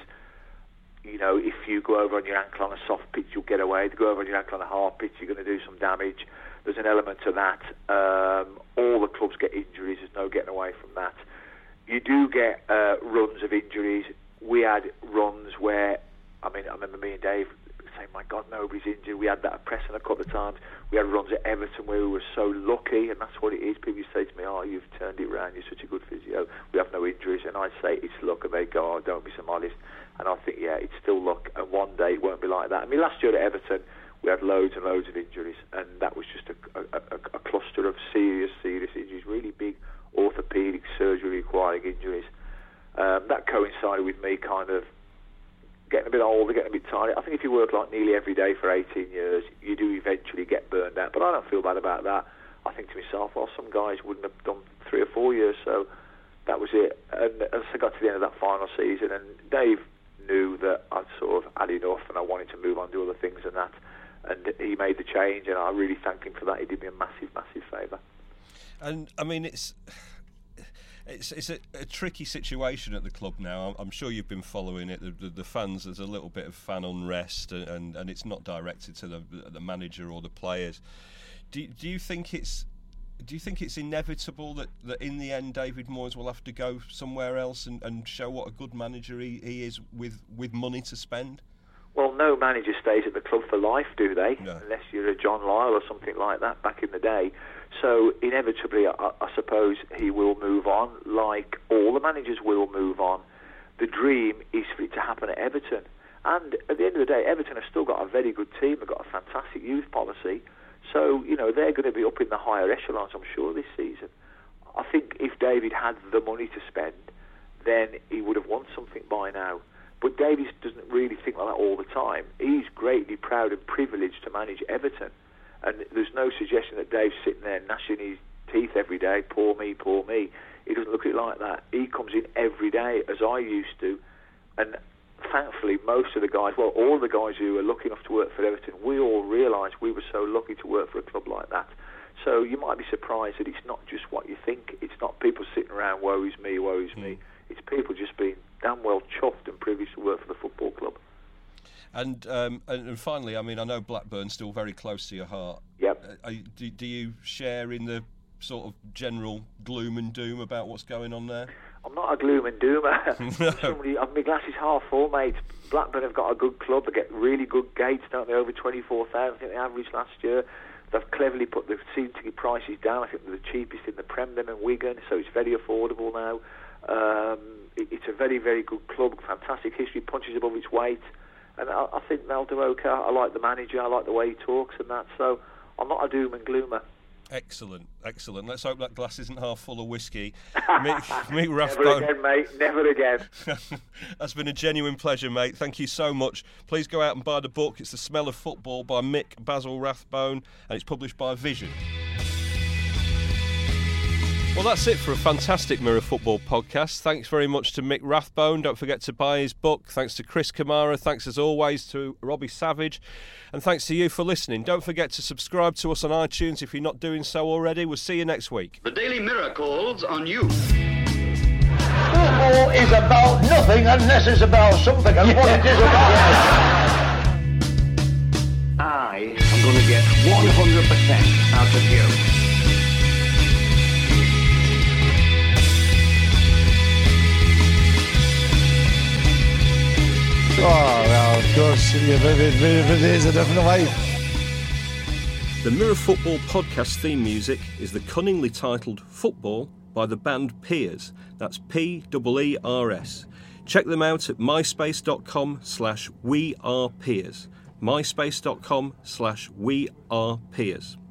Speaker 8: You know, if you go over on your ankle on a soft pitch, you'll get away. If you go over on your ankle on a hard pitch, you're going to do some damage. There's an element to that. Um, all the clubs get injuries. There's no getting away from that. You do get uh, runs of injuries. We had runs where, I mean, I remember me and Dave saying, "My God, nobody's injured." We had that at Preston a couple of times. We had runs at Everton where we were so lucky, and that's what it is. People say to me, "Oh, you've turned it around. You're such a good physio. We have no injuries." And I say, "It's luck," and they go, "Oh, don't be so modest." And I think, yeah, it's still luck, and one day it won't be like that. I mean, last year at Everton, we had loads and loads of injuries, and that was just a, a, a, a cluster of serious, serious injuries, really big orthopaedic surgery requiring injuries. Um, that coincided with me kind of getting a bit older, getting a bit tired. I think if you work like nearly every day for eighteen years, you do eventually get burned out. But I don't feel bad about that. I think to myself, well, some guys wouldn't have done three or four years, so that was it. And as I got to the end of that final season, and Dave knew that I'd sort of had enough and I wanted to move on to other things and that, and he made the change, and I really thank him for that. He did me a massive, massive favour.
Speaker 5: And, I mean, it's... It's it's a, a tricky situation at the club now. I'm, I'm sure you've been following it. The, the, the fans, there's a little bit of fan unrest, and, and, and it's not directed to the the manager or the players. Do do you think it's do you think it's inevitable that, that in the end David Moyes will have to go somewhere else and, and show what a good manager he, he is with, with money to spend?
Speaker 8: Well, no manager stays at the club for life, do they?
Speaker 5: No.
Speaker 8: Unless you're a John Lyle or something like that back in the day. So inevitably, I, I suppose he will move on, like all the managers will move on. The dream is for it to happen at Everton. And at the end of the day, Everton have still got a very good team. They've got a fantastic youth policy. So, you know, they're going to be up in the higher echelons, I'm sure, this season. I think if David had the money to spend, then he would have won something by now. But Davies doesn't really think like that all the time. He's greatly proud and privileged to manage Everton. And there's no suggestion that Dave's sitting there gnashing his teeth every day, poor me, poor me. He doesn't look at it like that. He comes in every day, as I used to. And thankfully, most of the guys, well, all the guys who are lucky enough to work for Everton, we all realised we were so lucky to work for a club like that. So you might be surprised that it's not just what you think. It's not people sitting around, woe is me, woe is mm. me. It's people just being damn well chuffed and privileged to work for the football club.
Speaker 5: And, um, and and finally, I mean, I know Blackburn's still very close to your heart.
Speaker 8: Yep.
Speaker 5: Uh, do, do you share in the sort of general gloom and doom about what's going on there?
Speaker 8: I'm not a gloom and doomer.
Speaker 5: No.
Speaker 8: Somebody, I mean, my glass is half full, mate. Blackburn have got a good club. They get really good gates, don't they? Over twenty-four thousand, I think the average last year. They've cleverly put the season ticket prices down. I think they're the cheapest in the Prem, them and Wigan, so it's very affordable now. Um, it, it's a very, very good club. Fantastic history, punches above its weight. And I, I think they'll do okay. I like the manager, I like the way he talks and that, so I'm not a doom and gloomer.
Speaker 5: Excellent, excellent. Let's hope that glass isn't half full of whiskey. Mick, Mick Rathbone.
Speaker 8: Never again, mate, never again.
Speaker 5: That's been a genuine pleasure, mate. Thank you so much. Please go out and buy the book. It's The Smell of Football by Mick Basil Rathbone, and it's published by Vision. Well, that's it for a fantastic Mirror Football podcast. Thanks very much to Mick Rathbone. Don't forget to buy his book. Thanks to Chris Kamara. Thanks, as always, to Robbie Savage. And thanks to you for listening. Don't forget to subscribe to us on iTunes if you're not doing so already. We'll see you next week.
Speaker 1: The Daily Mirror calls on you.
Speaker 2: Football is about nothing unless it's about something, and what it is about.
Speaker 3: I am going to get one hundred percent out of you.
Speaker 4: Oh, well, of course, yeah, but, but, but there's a different way.
Speaker 5: The Mirror Football podcast theme music is the cunningly titled Football by the band Peers. That's P E E R S. Check them out at myspace.com slash we are peers. myspace.com slash we are peers.